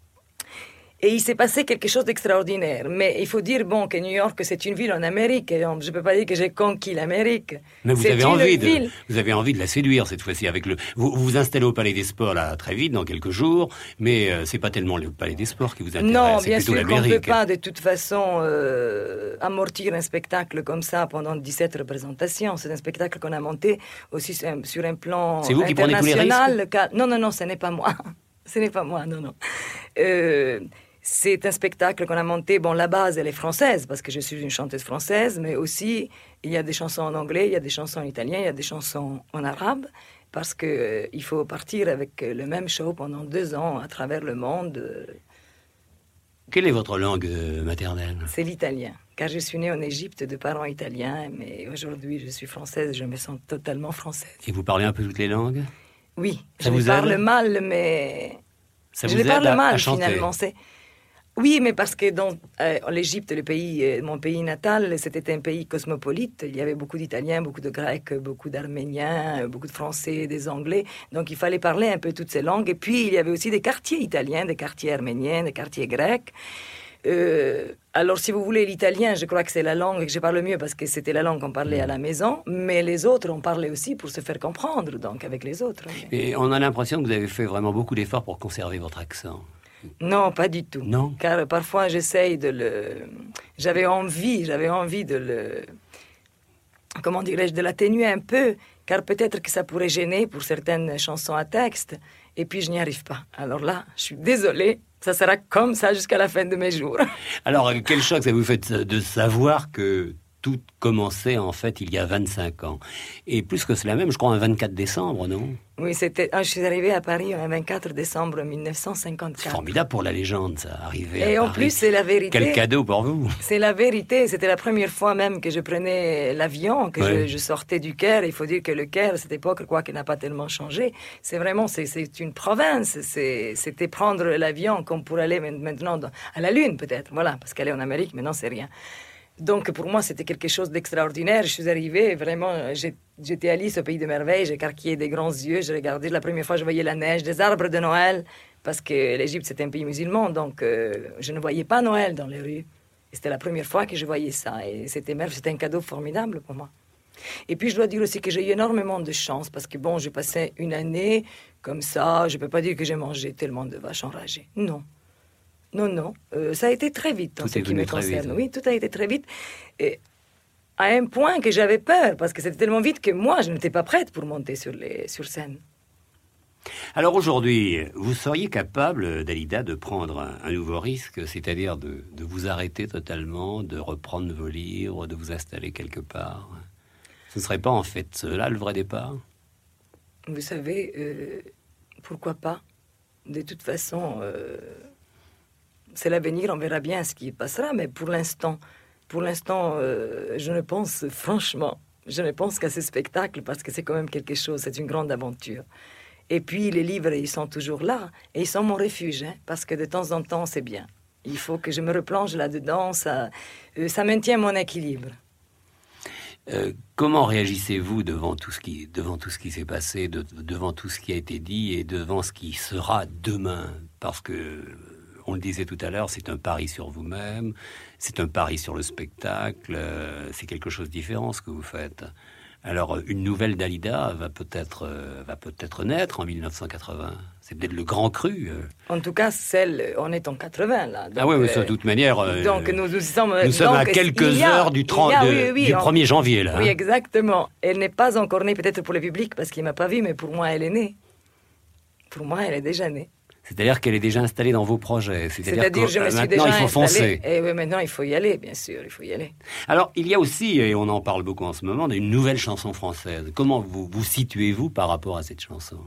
Et il s'est passé quelque chose d'extraordinaire. Mais il faut dire, bon, que New York, c'est une ville en Amérique. Et je ne peux pas dire que j'ai conquis l'Amérique. Mais vous c'est avez, envie de, vous avez envie de la séduire, cette fois-ci. Avec le, vous vous, vous installez au Palais des Sports, là, très vite, dans quelques jours. Mais euh, ce n'est pas tellement le Palais des Sports qui vous intéresse. Non, c'est bien plutôt sûr l'Amérique. qu'on ne peut pas, de toute façon, euh, amortir un spectacle comme ça pendant dix-sept représentations. C'est un spectacle qu'on a monté aussi sur un, sur un plan c'est vous qui prenez tous les risques ? Car... Non, non, non, ce n'est pas moi. Ce n'est pas moi, non, non. Euh... C'est un spectacle qu'on a monté. Bon, la base, elle est française, parce que je suis une chanteuse française, mais aussi, il y a des chansons en anglais, il y a des chansons en italien, il y a des chansons en arabe, parce qu'il euh, faut partir avec le même show pendant deux ans à travers le monde. Quelle est votre langue maternelle ? C'est l'italien, car je suis née en Égypte de parents italiens, mais aujourd'hui, je suis française, je me sens totalement française. Et vous parlez un peu toutes les langues ? Oui, ça je vous parle aide ? mal, mais... Ça je vous les parle à, mal, à chanter. Finalement, c'est... Oui, mais parce que dans euh, l'Égypte, le pays, euh, mon pays natal, c'était un pays cosmopolite. Il y avait beaucoup d'Italiens, beaucoup de Grecs, beaucoup d'Arméniens, beaucoup de Français, des Anglais. Donc il fallait parler un peu toutes ces langues. Et puis il y avait aussi des quartiers italiens, des quartiers arméniens, des quartiers grecs. Euh, Alors, si vous voulez, l'italien, je crois que c'est la langue que je parle mieux parce que c'était la langue qu'on parlait à la maison, mais les autres, on parlait aussi pour se faire comprendre, donc avec les autres. Et on a l'impression que vous avez fait vraiment beaucoup d'efforts pour conserver votre accent. Non, pas du tout. Non. Car parfois, j'essaye de le... J'avais envie, j'avais envie de le... Comment dirais-je, de l'atténuer un peu, car peut-être que ça pourrait gêner pour certaines chansons à texte, et puis je n'y arrive pas. Alors là, je suis désolée, ça sera comme ça jusqu'à la fin de mes jours. Alors, quel choc ça vous fait de savoir que tout commençait en fait il y a vingt-cinq ans. Et plus que cela même, je crois un vingt-quatre décembre, non? Oui, c'était. Ah, je suis arrivée à Paris un vingt-quatre décembre mille neuf cent cinquante-quatre. C'est formidable pour la légende, ça, arriver à Et en Paris. plus, c'est la vérité. Quel cadeau pour vous. C'est la vérité. C'était la première fois même que je prenais l'avion, que ouais. je, je sortais du Caire. Il faut dire que le Caire, à cette époque, quoi, qu'il n'a pas tellement changé. C'est vraiment, c'est, c'est une province. C'est, c'était prendre l'avion comme pour aller maintenant dans, à la Lune, peut-être. Voilà, parce qu'aller en Amérique, maintenant, c'est rien. Donc, pour moi, c'était quelque chose d'extraordinaire. Je suis arrivée, vraiment, j'étais à Alice, au pays de merveilles, j'ai écarquillé des grands yeux, j'ai regardé, la première fois, je voyais la neige, des arbres de Noël, parce que l'Égypte, c'est un pays musulman, donc euh, je ne voyais pas Noël dans les rues. Et c'était la première fois que je voyais ça, et c'était merveilleux, c'était un cadeau formidable pour moi. Et puis, je dois dire aussi que j'ai eu énormément de chance, parce que, bon, j'ai passé une année comme ça, je ne peux pas dire que j'ai mangé tellement de vaches enragées. Non. Non, non, euh, ça a été très vite en ce qui me concerne. Oui, tout a été très vite. Et à un point que j'avais peur, parce que c'était tellement vite que moi, je n'étais pas prête pour monter sur, les, sur scène. Alors aujourd'hui, vous seriez capable, Dalida, de prendre un, un nouveau risque, c'est-à-dire de, de vous arrêter totalement, de reprendre vos livres, de vous installer quelque part. Ce ne serait pas en fait cela le vrai départ? Vous savez, euh, pourquoi pas? De toute façon... Euh... C'est l'avenir, on verra bien ce qui passera, mais pour l'instant, pour l'instant, euh, je ne pense, franchement, je ne pense qu'à ce spectacle parce que c'est quand même quelque chose, c'est une grande aventure. Et puis, les livres, ils sont toujours là, et ils sont mon refuge, hein, parce que de temps en temps, c'est bien. Il faut que je me replonge là-dedans, ça, euh, ça maintient mon équilibre. Euh, comment réagissez-vous devant tout ce qui, devant tout ce qui s'est passé, de, devant tout ce qui a été dit et devant ce qui sera demain? Parce que... On le disait tout à l'heure, c'est un pari sur vous-même, c'est un pari sur le spectacle, euh, c'est quelque chose de différent ce que vous faites. Alors, une nouvelle Dalida va peut-être, euh, va peut-être naître en mille neuf cent quatre-vingts. C'est peut-être le grand cru. Euh. En tout cas, celle, on est en quatre-vingts, là. Donc, ah oui, mais de toute manière, euh, donc nous, nous sommes, nous sommes donc, à quelques a, heures du, trente, a, de, oui, oui, du on, premier janvier, là. Oui, hein. exactement. Elle n'est pas encore née, peut-être pour le public, parce qu'il ne m'a pas vu, mais pour moi, elle est née. Pour moi, elle est déjà née. C'est-à-dire qu'elle est déjà installée dans vos projets. C'est-à-dire, C'est-à-dire que je me suis maintenant, déjà il faut installée. foncer. Et oui, maintenant, il faut y aller, bien sûr, il faut y aller. Alors, il y a aussi, et on en parle beaucoup en ce moment, une nouvelle chanson française. Comment vous vous situez-vous par rapport à cette chanson?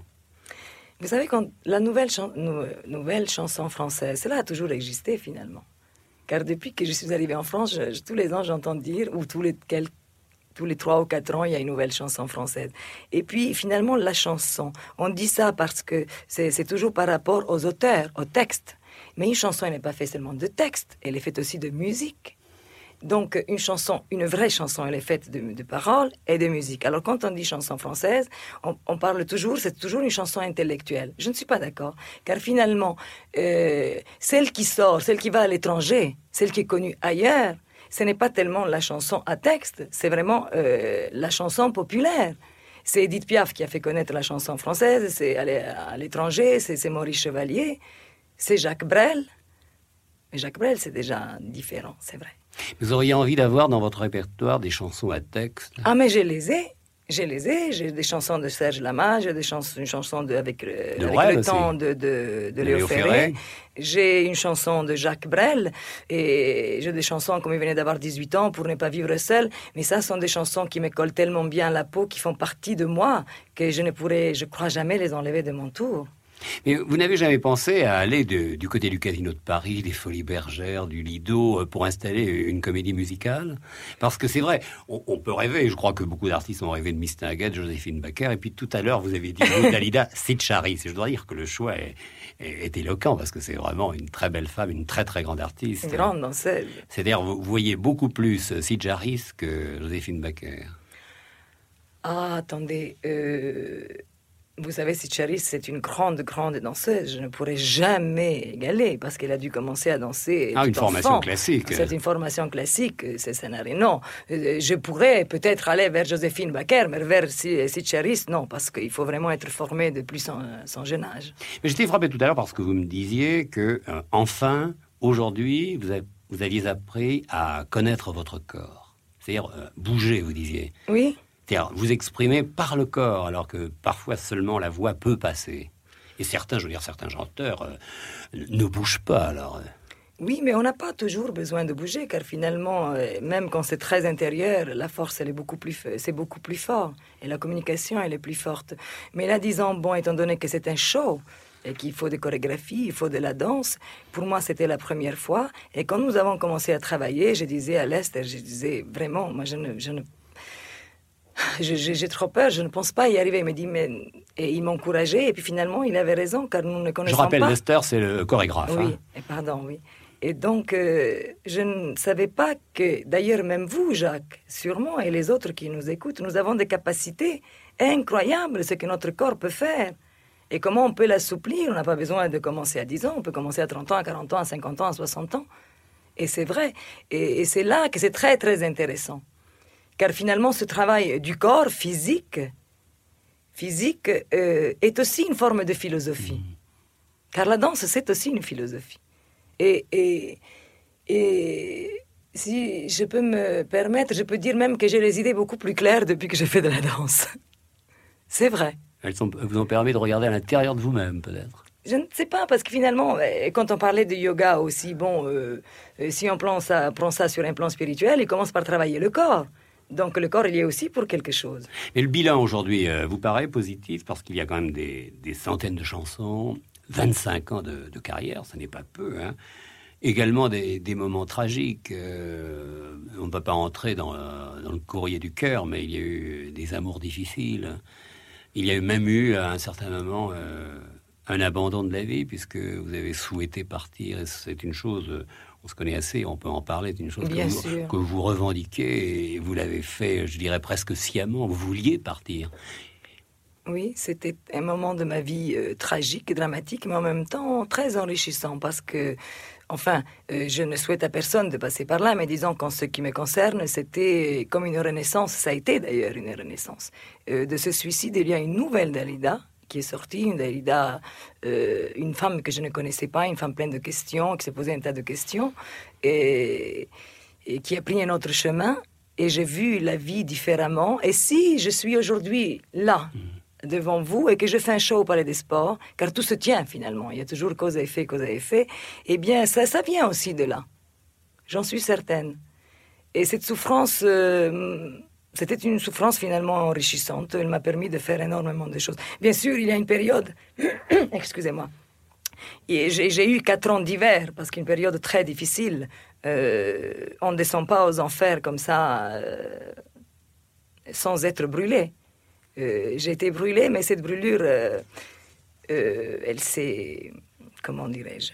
Vous savez, quand la nouvelle, chan- nou- nouvelle chanson française, cela a toujours existé, finalement. Car depuis que je suis arrivée en France, je, je, tous les ans, j'entends dire, ou tous les quelques Tous les trois ou quatre ans, il y a une nouvelle chanson française. Et puis, finalement, la chanson, on dit ça parce que c'est, c'est toujours par rapport aux auteurs, aux textes. Mais une chanson, elle n'est pas faite seulement de texte, elle est faite aussi de musique. Donc, une chanson, une vraie chanson, elle est faite de, de paroles et de musique. Alors, quand on dit chanson française, on, on parle toujours, c'est toujours une chanson intellectuelle. Je ne suis pas d'accord, car finalement, euh, celle qui sort, celle qui va à l'étranger, celle qui est connue ailleurs, ce n'est pas tellement la chanson à texte, c'est vraiment euh, la chanson populaire. C'est Edith Piaf qui a fait connaître la chanson française, c'est à l'étranger, c'est, c'est Maurice Chevalier, c'est Jacques Brel. Mais Jacques Brel, c'est déjà différent, c'est vrai. Vous auriez envie d'avoir dans votre répertoire des chansons à texte? Ah, mais je les ai. Je les ai, j'ai des chansons de Serge Lama, j'ai des chansons, une chanson de, avec, le, de avec le aussi. temps de, de, de, de Léo, Léo Ferré. Ferré. J'ai une chanson de Jacques Brel, et j'ai des chansons comme il venait d'avoir dix-huit ans, Pour ne pas vivre seul. Mais ça, sont des chansons qui me collent tellement bien à la peau, qui font partie de moi, que je ne pourrais, je crois, jamais les enlever de mon tour. Mais vous n'avez jamais pensé à aller de, du côté du Casino de Paris, des Folies Bergères, du Lido, pour installer une comédie musicale? Parce que c'est vrai, on, on peut rêver, je crois que beaucoup d'artistes ont rêvé de Mistinguett, Joséphine Baker, et puis tout à l'heure, vous avez dit, vous, Dalida Sitcharis. Et je dois dire que le choix est, est, est éloquent, parce que c'est vraiment une très belle femme, une très très grande artiste. Une grande danseuse. C'est-à-dire, vous voyez beaucoup plus Sitcharis que Joséphine Baker. Ah, attendez... Euh... vous savez, si Charis, c'est une grande, grande danseuse. Je ne pourrais jamais égaler parce qu'elle a dû commencer à danser. Ah, une tout formation enfant. classique. C'est une formation classique, c'est ça n'a rien. Non, Euh, je pourrais peut-être aller vers Joséphine Baker, mais vers Si- Sitcharis, non, parce qu'il faut vraiment être formé depuis son, son jeune âge. Mais j'étais frappé tout à l'heure parce que vous me disiez que, euh, enfin, aujourd'hui, vous, avez- vous aviez appris à connaître votre corps. C'est-à-dire euh, bouger, vous disiez. Oui. C'est-à-dire vous exprimer par le corps, alors que parfois seulement la voix peut passer. Et certains, je veux dire, certains chanteurs euh, ne bougent pas, alors. euh. Oui, mais on n'a pas toujours besoin de bouger, car finalement, euh, même quand c'est très intérieur, la force, elle est beaucoup plus, f- c'est beaucoup plus fort, et la communication, elle est plus forte. Mais là, disons, bon, étant donné que c'est un show, et qu'il faut des chorégraphies, il faut de la danse, pour moi, c'était la première fois. Et quand nous avons commencé à travailler, je disais à Lester, je disais, vraiment, moi, je ne... Je ne je- je- j'ai trop peur, je ne pense pas y arriver. Il me dit, mais... Et il m'encourageait, et puis finalement, il avait raison, car nous ne Je connaissons pas... rappelle, Lester, c'est le chorégraphe. Oui, hein. et pardon, oui. Et donc, euh, je ne savais pas que, d'ailleurs, même vous, Jacques, sûrement, et les autres qui nous écoutent, nous avons des capacités incroyables, ce que notre corps peut faire. Et comment on peut l'assouplir? On n'a pas besoin de commencer à dix ans, on peut commencer à trente ans, à quarante ans, à cinquante ans, à soixante ans. Et c'est vrai. Et, et c'est là que c'est très, très intéressant. Car finalement, ce travail du corps physique, physique euh, est aussi une forme de philosophie. Car la danse, c'est aussi une philosophie. Et, et, et si je peux me permettre, je peux dire même que j'ai les idées beaucoup plus claires depuis que je fais de la danse. C'est vrai. Elles sont- vous ont permis de regarder à l'intérieur de vous-même, peut-être. Je ne sais pas, parce que finalement, euh, quand on parlait de yoga aussi, bon, euh, euh, si on prend ça, prend ça sur un plan spirituel, il commence par travailler le corps. Donc le corps, il y est aussi pour quelque chose. Mais le bilan aujourd'hui euh, vous paraît positif parce qu'il y a quand même des, des centaines de chansons, vingt-cinq ans de, de carrière, ça n'est pas peu. Hein. Également des, des moments tragiques. euh, on ne peut pas entrer dans, euh, dans le courrier du cœur, mais il y a eu des amours difficiles. Il y a eu même eu à un certain moment euh, un abandon de la vie puisque vous avez souhaité partir. Et c'est une chose, euh, on se connaît assez, on peut en parler, c'est une chose que Bien vous, sûr. que vous revendiquez et vous l'avez fait, je dirais presque sciemment. Vous vouliez partir. Oui, c'était un moment de ma vie euh, tragique, dramatique, mais en même temps très enrichissant parce que, enfin, euh, je ne souhaite à personne de passer par là, mais disons qu'en ce qui me concerne, c'était comme une renaissance, ça a été d'ailleurs une renaissance. Euh, de ce suicide, il y a une nouvelle Dalida qui est sortie, une Dalida, euh, une femme que je ne connaissais pas, une femme pleine de questions, qui s'est posé un tas de questions, et, et qui a pris un autre chemin, et j'ai vu la vie différemment. Et si je suis aujourd'hui là, devant vous, et que je fais un show au Palais des Sports, car tout se tient finalement, il y a toujours cause à effet, cause à effet, eh bien ça, ça vient aussi de là. J'en suis certaine. Et cette souffrance, euh, c'était une souffrance finalement enrichissante. Elle m'a permis de faire énormément de choses. Bien sûr, il y a une période, excusez-moi, et j'ai, j'ai eu quatre ans d'hiver, parce qu'une période très difficile. Euh, on ne descend pas aux enfers comme ça, euh, sans être brûlé. Euh, j'ai été brûlée, mais cette brûlure, euh, euh, elle s'est... Comment dirais-je?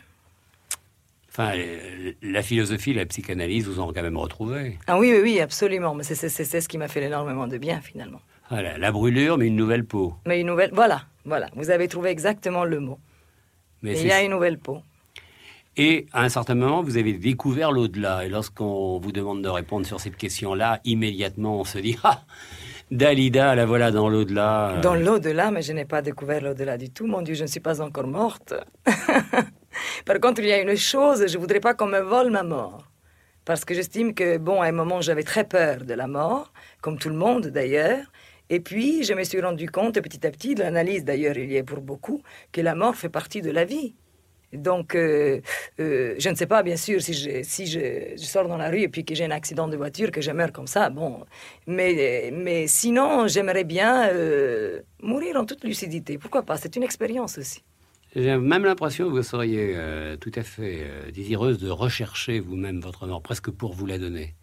Enfin, euh, la philosophie, la psychanalyse vous ont quand même retrouvé. Ah oui, oui, oui, absolument. Mais c'est, c'est, c'est ce qui m'a fait énormément de bien, finalement. Voilà, la brûlure, mais une nouvelle peau. Mais une nouvelle... Voilà, voilà. Vous avez trouvé exactement le mot. Mais Il c'est- y a une nouvelle peau. Et à un certain moment, vous avez découvert l'au-delà. Et lorsqu'on vous demande de répondre sur cette question-là, immédiatement, on se dit « Ah, Dalida, la voilà dans l'au-delà. » Dans l'au-delà, mais je n'ai pas découvert l'au-delà du tout. Mon Dieu, je ne suis pas encore morte. Par contre, il y a une chose, je ne voudrais pas qu'on me vole ma mort. Parce que j'estime que, bon, à un moment, j'avais très peur de la mort, comme tout le monde d'ailleurs. Et puis, je me suis rendu compte petit à petit, de l'analyse d'ailleurs, il y est pour beaucoup, que la mort fait partie de la vie. Donc, euh, euh, je ne sais pas, bien sûr, si, je, si je, je sors dans la rue et puis que j'ai un accident de voiture, que je meurs comme ça, bon. Mais, mais sinon, j'aimerais bien euh, mourir en toute lucidité. Pourquoi pas? C'est une expérience aussi. J'ai même l'impression que vous seriez euh, tout à fait euh, désireuse de rechercher vous-même votre mort, presque pour vous la donner.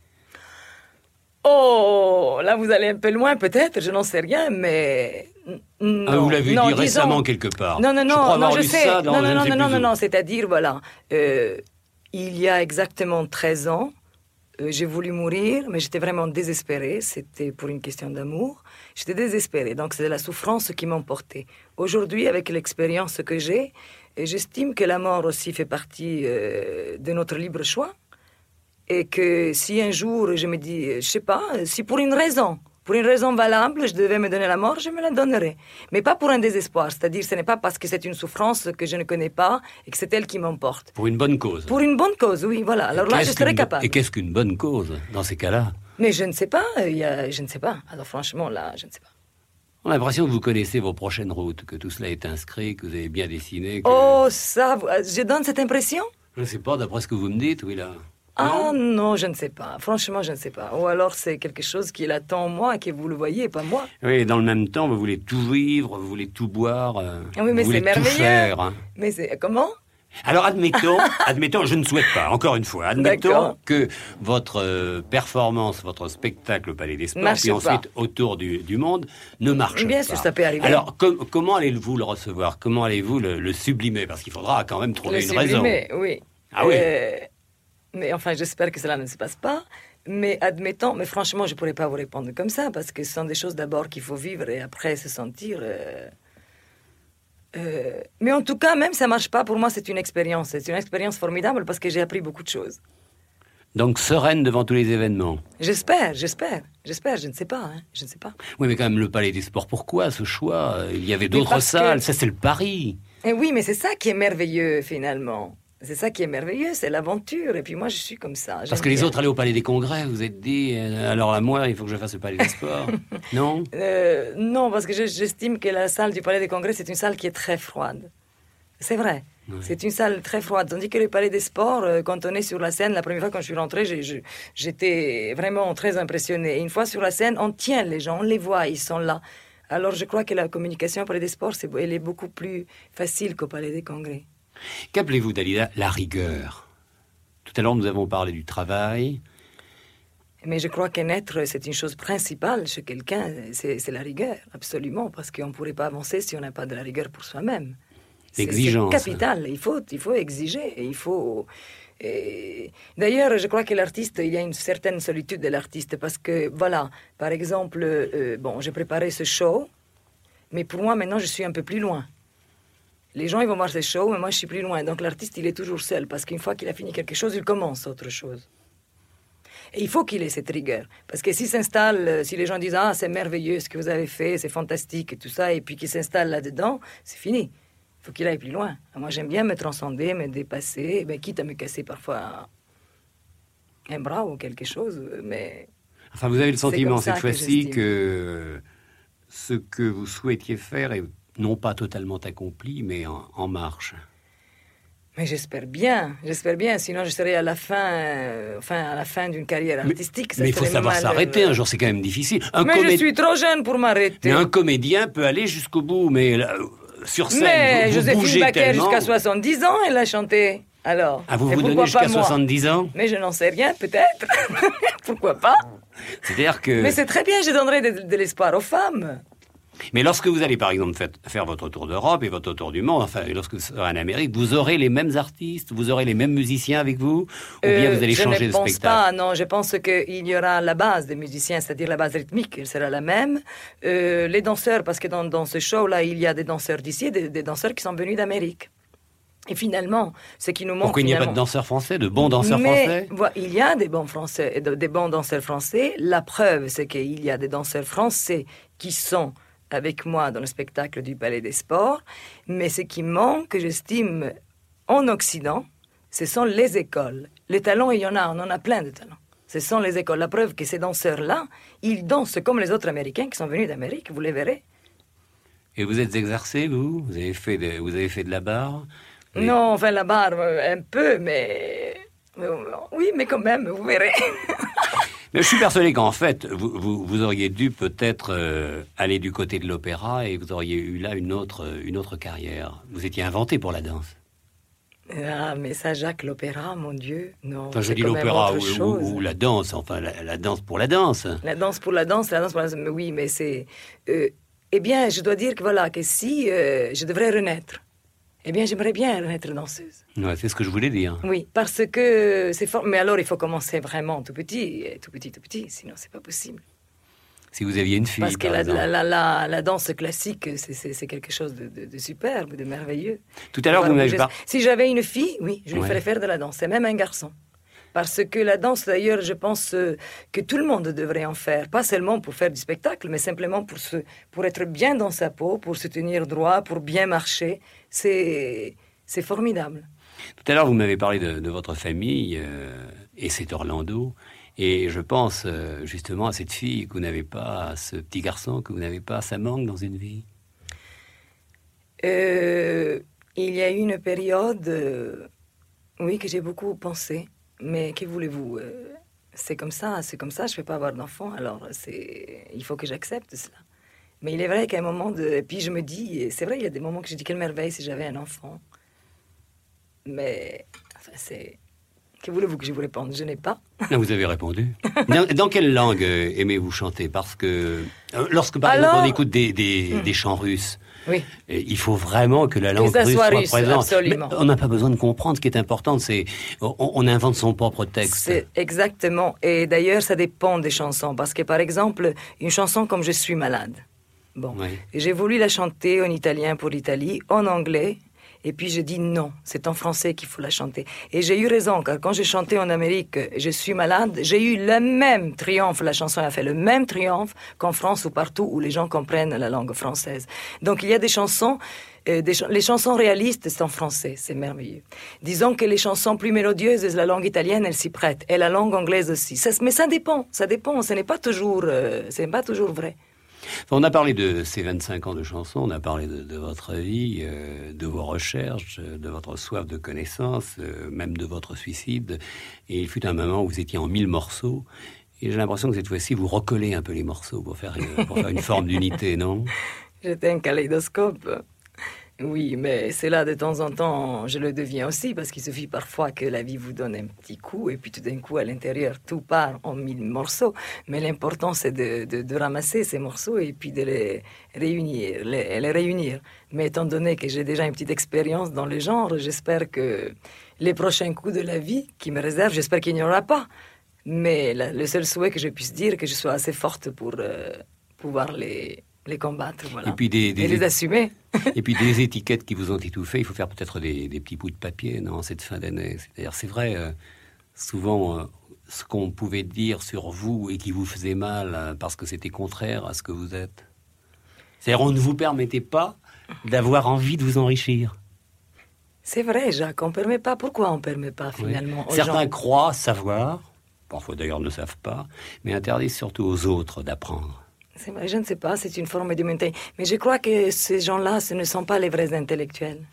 Oh, là, vous allez un peu loin, peut-être, je n'en sais rien, mais... Non, Ah, vous l'avez non, dit disons- récemment quelque part. Non, non, Je non, crois non, avoir je lu sais. ça dans non, je non, ne non, sais non, plus non, où. non, c'est-à-dire, voilà, euh, il y a exactement treize ans, Euh, j'ai voulu mourir, mais j'étais vraiment désespérée. C'était pour une question d'amour. J'étais désespérée, donc c'est la souffrance qui m'emportait. Aujourd'hui, avec l'expérience que j'ai, j'estime que la mort aussi fait partie euh, de notre libre choix. Et que si un jour, je me dis, je sais pas, si pour une raison... Pour une raison valable, je devais me donner la mort, je me la donnerai. Mais pas pour un désespoir. C'est-à-dire, ce n'est pas parce que c'est une souffrance que je ne connais pas et que c'est elle qui m'emporte. Pour une bonne cause. Pour une bonne cause, oui, voilà. Alors là, je serais capable. Et qu'est-ce qu'une bonne cause, dans ces cas-là? Mais je ne sais pas, il y a... je ne sais pas. Alors franchement, là, je ne sais pas. On a l'impression que vous connaissez vos prochaines routes, que tout cela est inscrit, que vous avez bien dessiné. Que... Oh, ça, je donne cette impression? Je ne sais pas, d'après ce que vous me dites, oui, là. Ah non, non, je ne sais pas. Franchement, je ne sais pas. Ou alors c'est quelque chose qui est latent en moi et que vous le voyez, pas moi. Oui, dans le même temps, vous voulez tout vivre, vous voulez tout boire, euh, oui, mais vous voulez c'est merveilleux. tout faire. Hein. Mais c'est comment? Alors admettons, admettons, je ne souhaite pas, encore une fois, admettons que votre euh, performance, votre spectacle au Palais des Sports, marche puis ensuite pas. autour du, du monde, ne marche Bien pas. sûr, ça peut arriver. Alors com- comment allez-vous le recevoir? Comment allez-vous le, le sublimer? Parce qu'il faudra quand même trouver le une sublimer, raison. Oui. Ah oui. Euh, mais enfin, j'espère que cela ne se passe pas. Mais admettons, mais franchement, je ne pourrais pas vous répondre comme ça, parce que ce sont des choses d'abord qu'il faut vivre et après se sentir... Euh... Euh... Mais en tout cas, même si ça ne marche pas, pour moi, c'est une expérience. C'est une expérience formidable parce que j'ai appris beaucoup de choses. Donc sereine devant tous les événements. J'espère, j'espère, j'espère, je ne sais pas, hein, je ne sais pas. Oui, mais quand même, le Palais des Sports, pourquoi ce choix? Il y avait d'autres salles, que... ça c'est le pari. Et oui, mais c'est ça qui est merveilleux, finalement. C'est ça qui est merveilleux, c'est l'aventure. Et puis moi, je suis comme ça. Parce que les bien. autres allaient au Palais des Congrès, vous vous êtes dit, euh, alors à moi, il faut que je fasse le Palais des Sports. Non euh, Non, parce que j'estime que la salle du Palais des Congrès, c'est une salle qui est très froide. C'est vrai. Oui. C'est une salle très froide. Tandis que le Palais des Sports, euh, quand on est sur la scène, la première fois quand je suis rentrée, j'ai, je, j'étais vraiment très impressionnée. Et une fois sur la scène, on tient les gens, on les voit, ils sont là. Alors je crois que la communication au Palais des Sports, c'est, elle est beaucoup plus facile qu'au Palais des Congrès. Qu'appelez-vous, Dalida, la rigueur? Tout à l'heure, nous avons parlé du travail. Mais je crois qu'un être, c'est une chose principale chez quelqu'un, c'est, c'est la rigueur, absolument, parce qu'on ne pourrait pas avancer si on n'a pas de la rigueur pour soi-même. L'exigence. C'est, c'est capital, il faut, il faut exiger, et il faut... Et... D'ailleurs, je crois que l'artiste, il y a une certaine solitude de l'artiste, parce que, voilà, par exemple, euh, bon, j'ai préparé ce show, mais pour moi, maintenant, je suis un peu plus loin. Les gens, ils vont voir ces shows, mais moi, je suis plus loin. Donc, l'artiste, il est toujours seul, parce qu'une fois qu'il a fini quelque chose, il commence autre chose. Et il faut qu'il ait cette rigueur. Parce que s'il s'installe, si les gens disent « Ah, c'est merveilleux ce que vous avez fait, c'est fantastique et tout ça », et puis qu'il s'installe là-dedans, c'est fini. Il faut qu'il aille plus loin. Moi, j'aime bien me transcender, me dépasser, ben, quitte à me casser parfois un bras ou quelque chose, mais... Enfin, vous avez le sentiment, cette que fois-ci, que ce que vous souhaitiez faire est... non pas totalement accompli, mais en, en marche. Mais j'espère bien, j'espère bien, sinon je serais à la fin, euh, enfin à la fin d'une carrière artistique. Mais il faut savoir s'arrêter, un jour c'est quand même difficile. Un mais comé... je suis trop jeune pour m'arrêter. Mais un comédien peut aller jusqu'au bout, mais là, sur scène, mais vous, vous Joséphine bougez Baker, tellement... jusqu'à soixante-dix ans, elle a chanté. Alors, ah, vous vous donnez jusqu'à soixante-dix ans? Mais je n'en sais rien, peut-être. Pourquoi pas? C'est-à-dire que... Mais c'est très bien, je donnerai de, de l'espoir aux femmes. Mais lorsque vous allez, par exemple, faire votre tour d'Europe et votre tour du monde, enfin, lorsque vous serez en Amérique, vous aurez les mêmes artistes, vous aurez les mêmes musiciens avec vous, ou euh, bien vous allez changer de spectacle? Je ne pense pas, non. Je pense qu'il y aura la base des musiciens, c'est-à-dire la base rythmique, elle sera la même. Euh, les danseurs, parce que dans, dans ce show-là, il y a des danseurs d'ici et des, des danseurs qui sont venus d'Amérique. Et finalement, ce qui nous manque... Pourquoi il n'y a pas de danseurs français, de bons danseurs Mais, français? Voilà, il y a des bons, français, des bons danseurs français. La preuve, c'est qu'il y a des danseurs français qui sont... avec moi dans le spectacle du Palais des Sports, mais ce qui manque, j'estime, en Occident, ce sont les écoles. Les talents, il y en a, on en a plein de talents. Ce sont les écoles. La preuve que ces danseurs-là, ils dansent comme les autres Américains qui sont venus d'Amérique, vous les verrez. Et vous êtes exercé, vous? Vous avez fait de, vous avez fait de la barre? Et... Non, enfin la barre, un peu, mais... Oui, mais quand même, vous verrez. Mais je suis persuadé qu'en fait, vous, vous, vous auriez dû peut-être euh, aller du côté de l'opéra et vous auriez eu là une autre, une autre carrière. Vous étiez inventé pour la danse. Ah, mais ça, Jacques, l'opéra, mon Dieu, non. Enfin, je dis l'opéra ou, ou, ou la danse, enfin, la, la danse pour la danse. La danse pour la danse, la danse pour la danse, mais oui, mais c'est... Euh, eh bien, je dois dire que voilà, que si euh, je devrais renaître, Eh bien, j'aimerais bien être danseuse. Ouais, c'est ce que je voulais dire. Oui, parce que c'est fort. Mais alors, il faut commencer vraiment tout petit, tout petit, tout petit, sinon c'est pas possible. Si vous aviez une fille, parce que par la, exemple. La, la, la, la danse classique, c'est, c'est, c'est quelque chose de, de, de superbe, de merveilleux. Tout à l'heure, vous m'avez parlé. Si j'avais une fille, oui, je lui ouais. ferais faire de la danse, et même un garçon. Parce que la danse, d'ailleurs, je pense que tout le monde devrait en faire. Pas seulement pour faire du spectacle, mais simplement pour, se, pour être bien dans sa peau, pour se tenir droit, pour bien marcher. C'est, c'est formidable. Tout à l'heure, vous m'avez parlé de, de votre famille, euh, et c'est Orlando. Et je pense euh, justement à cette fille que vous n'avez pas, à ce petit garçon que vous n'avez pas. Ça manque dans une vie. euh, Il y a eu une période, euh, oui, que j'ai beaucoup pensé. Mais que voulez-vous, euh, c'est comme ça, c'est comme ça, je ne vais pas avoir d'enfant, alors c'est, il faut que j'accepte cela. Mais il est vrai qu'à un moment, de, et puis je me dis, c'est vrai, il y a des moments que je dis, quelle merveille si j'avais un enfant. Mais, enfin, c'est... Que voulez-vous que je vous réponde? Je n'ai pas. Non, vous avez répondu. Dans, dans quelle langue euh, aimez-vous chanter? Parce que euh, lorsque, par Alors... exemple, on écoute des, des, hum. des chants russes, oui. il faut vraiment que la langue que ça russe soit, soit russe, présente. absolument. Mais on n'a pas besoin de comprendre. Ce qui est important, c'est on, on invente son propre texte. C'est exactement. Et d'ailleurs, ça dépend des chansons. Parce que, par exemple, une chanson comme « Je suis malade », bon, Oui. j'ai voulu la chanter en italien pour l'Italie, en anglais. Et puis je dis non, c'est en français qu'il faut la chanter. Et j'ai eu raison, car quand j'ai chanté en Amérique « Je suis malade », j'ai eu le même triomphe, la chanson a fait le même triomphe qu'en France ou partout où les gens comprennent la langue française. Donc il y a des chansons, euh, des ch- les chansons réalistes, c'est en français, c'est merveilleux. Disons que les chansons plus mélodieuses, la langue italienne, elle s'y prête, et la langue anglaise aussi. Ça, mais ça dépend, ça dépend, ce n'est pas toujours, euh, ce n'est pas toujours vrai. On a parlé de ces vingt-cinq ans de chansons, on a parlé de, de votre vie, euh, de vos recherches, de votre soif de connaissances, euh, même de votre suicide. Et il fut un moment où vous étiez en mille morceaux. Et j'ai l'impression que cette fois-ci, vous recollez un peu les morceaux pour faire, euh, pour faire une forme d'unité, non? J'étais un kaléidoscope. Oui, mais c'est là de temps en temps, je le deviens aussi, parce qu'il suffit parfois que la vie vous donne un petit coup, et puis tout d'un coup, à l'intérieur, tout part en mille morceaux. Mais l'important, c'est de, de, de ramasser ces morceaux et puis de les réunir, les, les réunir. Mais étant donné que j'ai déjà une petite expérience dans le genre, j'espère que les prochains coups de la vie qui me réservent, j'espère qu'il n'y en aura pas. Mais la, le seul souhait que je puisse dire, que je sois assez forte pour euh, pouvoir les... les combattre, voilà. Et puis des, des et les assumer. Et puis des étiquettes qui vous ont étouffé, il faut faire peut-être des, des petits bouts de papier, non, cette fin d'année. C'est-à-dire, c'est vrai, euh, souvent, euh, ce qu'on pouvait dire sur vous et qui vous faisait mal euh, parce que c'était contraire à ce que vous êtes. C'est-à-dire, on ne vous permettait pas d'avoir envie de vous enrichir. C'est vrai, Jacques, on ne permet pas. Pourquoi on ne permet pas, finalement, oui. aux Certains gens... croient savoir, parfois d'ailleurs ne savent pas, mais interdisent surtout aux autres d'apprendre. C'est vrai, je ne sais pas, c'est une forme d'humanité. Mais je crois que ces gens-là, ce ne sont pas les vrais intellectuels.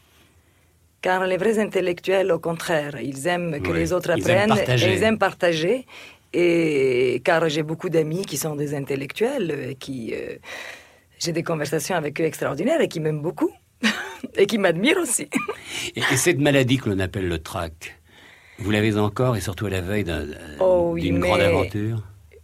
Car les vrais intellectuels, au contraire, ils aiment que oui, les autres ils apprennent. Aiment partager. Et ils aiment partager. Et car j'ai beaucoup d'amis qui sont des intellectuels, qui... Euh, j'ai des conversations avec eux extraordinaires et qui m'aiment beaucoup. Et qui m'admirent aussi. et, et cette maladie que l'on appelle le trac, vous l'avez encore, et surtout à la veille d'un, oh, oui, d'une mais... grande aventure?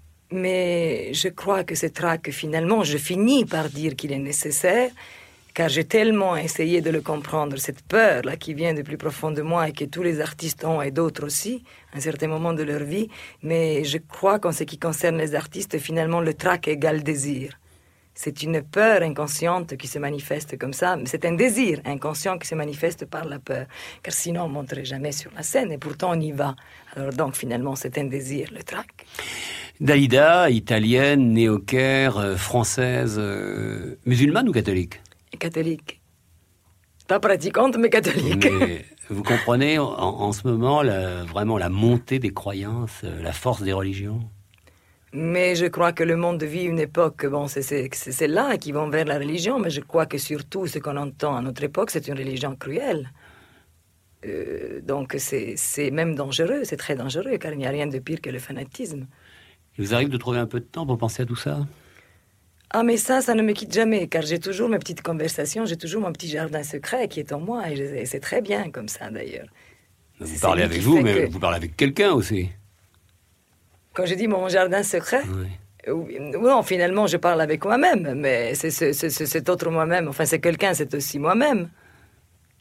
Mais je crois que ce trac, finalement, je finis par dire qu'il est nécessaire, car j'ai tellement essayé de le comprendre, cette peur-là qui vient de plus profond de moi et que tous les artistes ont et d'autres aussi, à un certain moment de leur vie. Mais je crois qu'en ce qui concerne les artistes, finalement, le trac égale désir. C'est une peur inconsciente qui se manifeste comme ça, mais c'est un désir inconscient qui se manifeste par la peur. Car sinon, on ne monterait jamais sur la scène, et pourtant on y va. Alors donc, finalement, c'est un désir, le trac. Dalida, italienne, née au Caire, euh, française, euh, musulmane ou catholique? Catholique. Pas pratiquante, mais catholique. Mais vous comprenez en, en ce moment la, vraiment la montée des croyances, la force des religions? Mais je crois que le monde vit une époque, bon, c'est, c'est, c'est celle-là qui vont vers la religion, mais je crois que surtout ce qu'on entend à notre époque, c'est une religion cruelle. Euh, donc c'est, c'est même dangereux, c'est très dangereux, car il n'y a rien de pire que le fanatisme. Il vous arrive de trouver un peu de temps pour penser à tout ça? Ah, mais ça, ça ne me quitte jamais, car j'ai toujours mes petites conversations, j'ai toujours mon petit jardin secret qui est en moi, et, je, et c'est très bien comme ça, d'ailleurs. Vous C'est parlez avec vous, mais que... vous parlez avec quelqu'un aussi. Quand je dis mon jardin secret, oui. non, finalement, je parle avec moi-même, mais c'est, c'est, c'est, c'est cet autre moi-même, enfin, c'est quelqu'un, c'est aussi moi-même.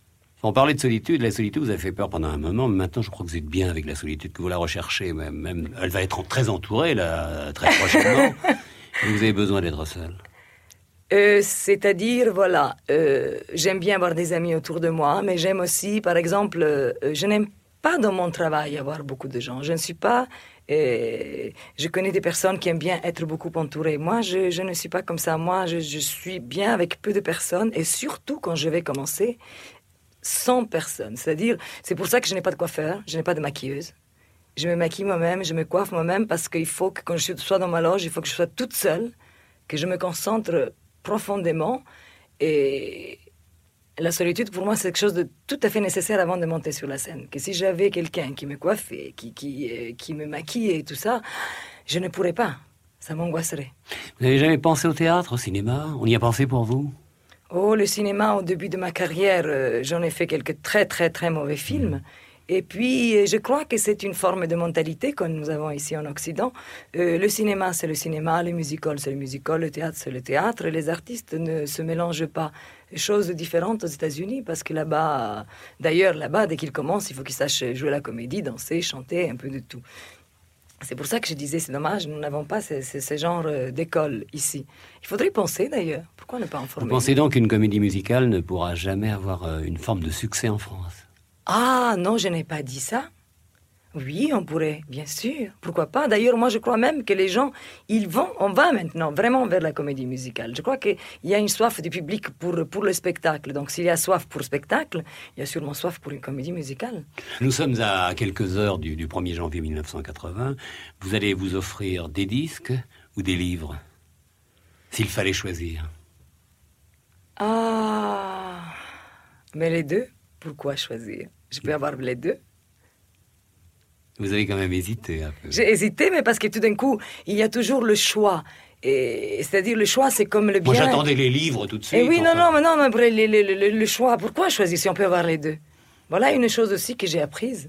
On parlait de solitude. La solitude vous a fait peur pendant un moment, mais maintenant je crois que vous êtes bien avec la solitude, que vous la recherchez. Même, même elle va être très entourée là, très prochainement. Vous avez besoin d'être seul. Euh, c'est-à-dire, voilà, euh, j'aime bien avoir des amis autour de moi, mais j'aime aussi, par exemple, euh, je n'aime pas dans mon travail avoir beaucoup de gens. Je ne suis pas... Euh, je connais des personnes qui aiment bien être beaucoup entourées. Moi, je, je ne suis pas comme ça. Moi, je, je suis bien avec peu de personnes, et surtout quand je vais commencer, sans personne. C'est-à-dire, c'est pour ça que je n'ai pas de coiffeur, je n'ai pas de maquilleuse. Je me maquille moi-même, je me coiffe moi-même, parce qu'il faut que quand je sois dans ma loge, il faut que je sois toute seule, que je me concentre profondément. Et la solitude, pour moi, c'est quelque chose de tout à fait nécessaire avant de monter sur la scène. Que si j'avais quelqu'un qui me coiffait, qui, qui, euh, qui me maquillait et tout ça, je ne pourrais pas. Ça m'angoisserait. Vous n'avez jamais pensé au théâtre, au cinéma? On y a pensé pour vous? Oh, le cinéma, au début de ma carrière, euh, j'en ai fait quelques très, très, très mauvais films. Mmh. Et puis, je crois que c'est une forme de mentalité que nous avons ici en Occident. Euh, le cinéma, c'est le cinéma, le musical, c'est le musical, le théâtre, c'est le théâtre. Les artistes ne se mélangent pas. Choses différentes aux États-Unis, parce que là-bas, d'ailleurs, là-bas, dès qu'ils commencent, il faut qu'ils sachent jouer la comédie, danser, chanter, un peu de tout. C'est pour ça que je disais, c'est dommage, nous n'avons pas ce, ce, ce genre d'école ici. Il faudrait y penser, d'ailleurs. Pourquoi ne pas en former? Vous pensez donc qu'une comédie musicale ne pourra jamais avoir une forme de succès en France? Ah, non, je n'ai pas dit ça. Oui, on pourrait, bien sûr. Pourquoi pas? D'ailleurs, moi, je crois même que les gens, ils vont, on va maintenant vraiment vers la comédie musicale. Je crois qu'il y a une soif du public pour, pour le spectacle. Donc, s'il y a soif pour le spectacle, il y a sûrement soif pour une comédie musicale. Nous sommes à quelques heures du, du premier janvier mille neuf cent quatre-vingts. Vous allez vous offrir des disques ou des livres, s'il fallait choisir? Ah, mais les deux? Pourquoi choisir? Je peux avoir les deux. Vous avez quand même hésité un peu. J'ai hésité, mais parce que tout d'un coup, il y a toujours le choix. Et, c'est-à-dire, le choix, c'est comme le bien... Moi, j'attendais les livres tout de suite. Et oui, enfin. non, non, mais non, mais le, le, le, le choix, pourquoi choisir si on peut avoir les deux? Voilà une chose aussi que j'ai apprise.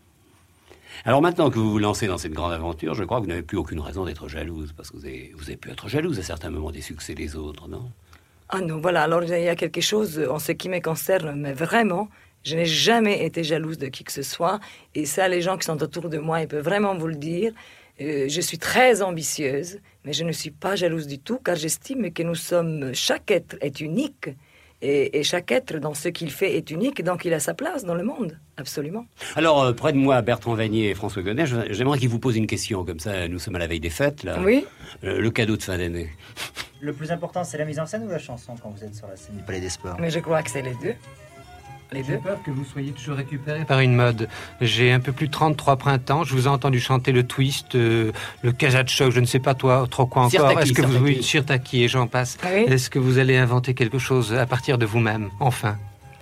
Alors maintenant que vous vous lancez dans cette grande aventure, je crois que vous n'avez plus aucune raison d'être jalouse, parce que vous avez, vous avez pu être jalouse à certains moments des succès des autres, non? Ah non, voilà, alors il y a quelque chose en ce qui me concerne, mais vraiment... Je n'ai jamais été jalouse de qui que ce soit. Et ça, les gens qui sont autour de moi, ils peuvent vraiment vous le dire. Euh, je suis très ambitieuse, mais je ne suis pas jalouse du tout, car j'estime que nous sommes... Chaque être est unique. Et, et chaque être, dans ce qu'il fait, est unique. Donc, il a sa place dans le monde. Absolument. Alors, euh, près de moi, Bertrand Vanier et François Gonnet, j'aimerais qu'ils vous posent une question. Comme ça, nous sommes à la veille des fêtes, là. Oui. Euh, le cadeau de fin d'année. Le plus important, c'est la mise en scène ou la chanson quand vous êtes sur la scène du Palais des Sports? Mais je crois que c'est les deux. J'ai peur que vous soyez toujours récupéré par une mode. J'ai un peu plus de trente-trois printemps. Je vous ai entendu chanter le twist, euh, le Kazatchok, je ne sais pas toi, trop quoi encore. Sirtaki, Est-ce que vous, Sirtaki. oui, Sirtaki et j'en passe. Oui. Est-ce que vous allez inventer quelque chose à partir de vous-même, enfin?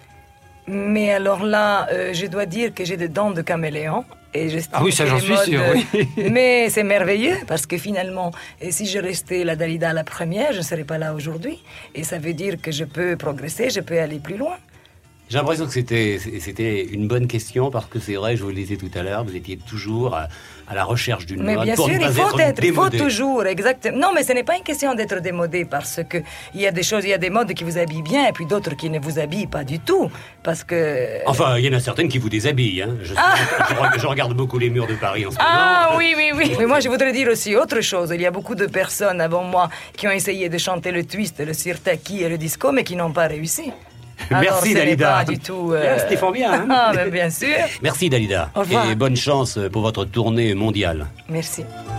Mais alors là, euh, je dois dire que j'ai des dents de caméléon. Et ah oui, ça j'en suis sûr, oui. Mais c'est merveilleux, parce que finalement, et si je restais la Dalida la première, je ne serais pas là aujourd'hui. Et ça veut dire que je peux progresser, je peux aller plus loin. J'ai l'impression que c'était, c'était une bonne question, parce que c'est vrai, je vous le disais tout à l'heure, vous étiez toujours à, à la recherche d'une mais mode. bien pour sûr, ne pas il faut être être, il faut démodé. toujours, exactement. Non, mais ce n'est pas une question d'être démodé, parce que il y a des choses, il y a des modes qui vous habillent bien, et puis d'autres qui ne vous habillent pas du tout, parce que... Enfin, il y en a certaines qui vous déshabillent, hein. Je, Ah. je, je, je regarde beaucoup les murs de Paris en ce moment. Ah oui, oui, oui. Mais moi, je voudrais dire aussi autre chose. Il y a beaucoup de personnes avant moi qui ont essayé de chanter le twist, le sirtaki et le disco, mais qui n'ont pas réussi. Alors, Merci ce n'est Dalida. pas du tout... euh, Bien, Stéphane, bien. Hein. Ah, mais bien sûr. Merci Dalida. Au revoir. Et bonne chance pour votre tournée mondiale. Merci.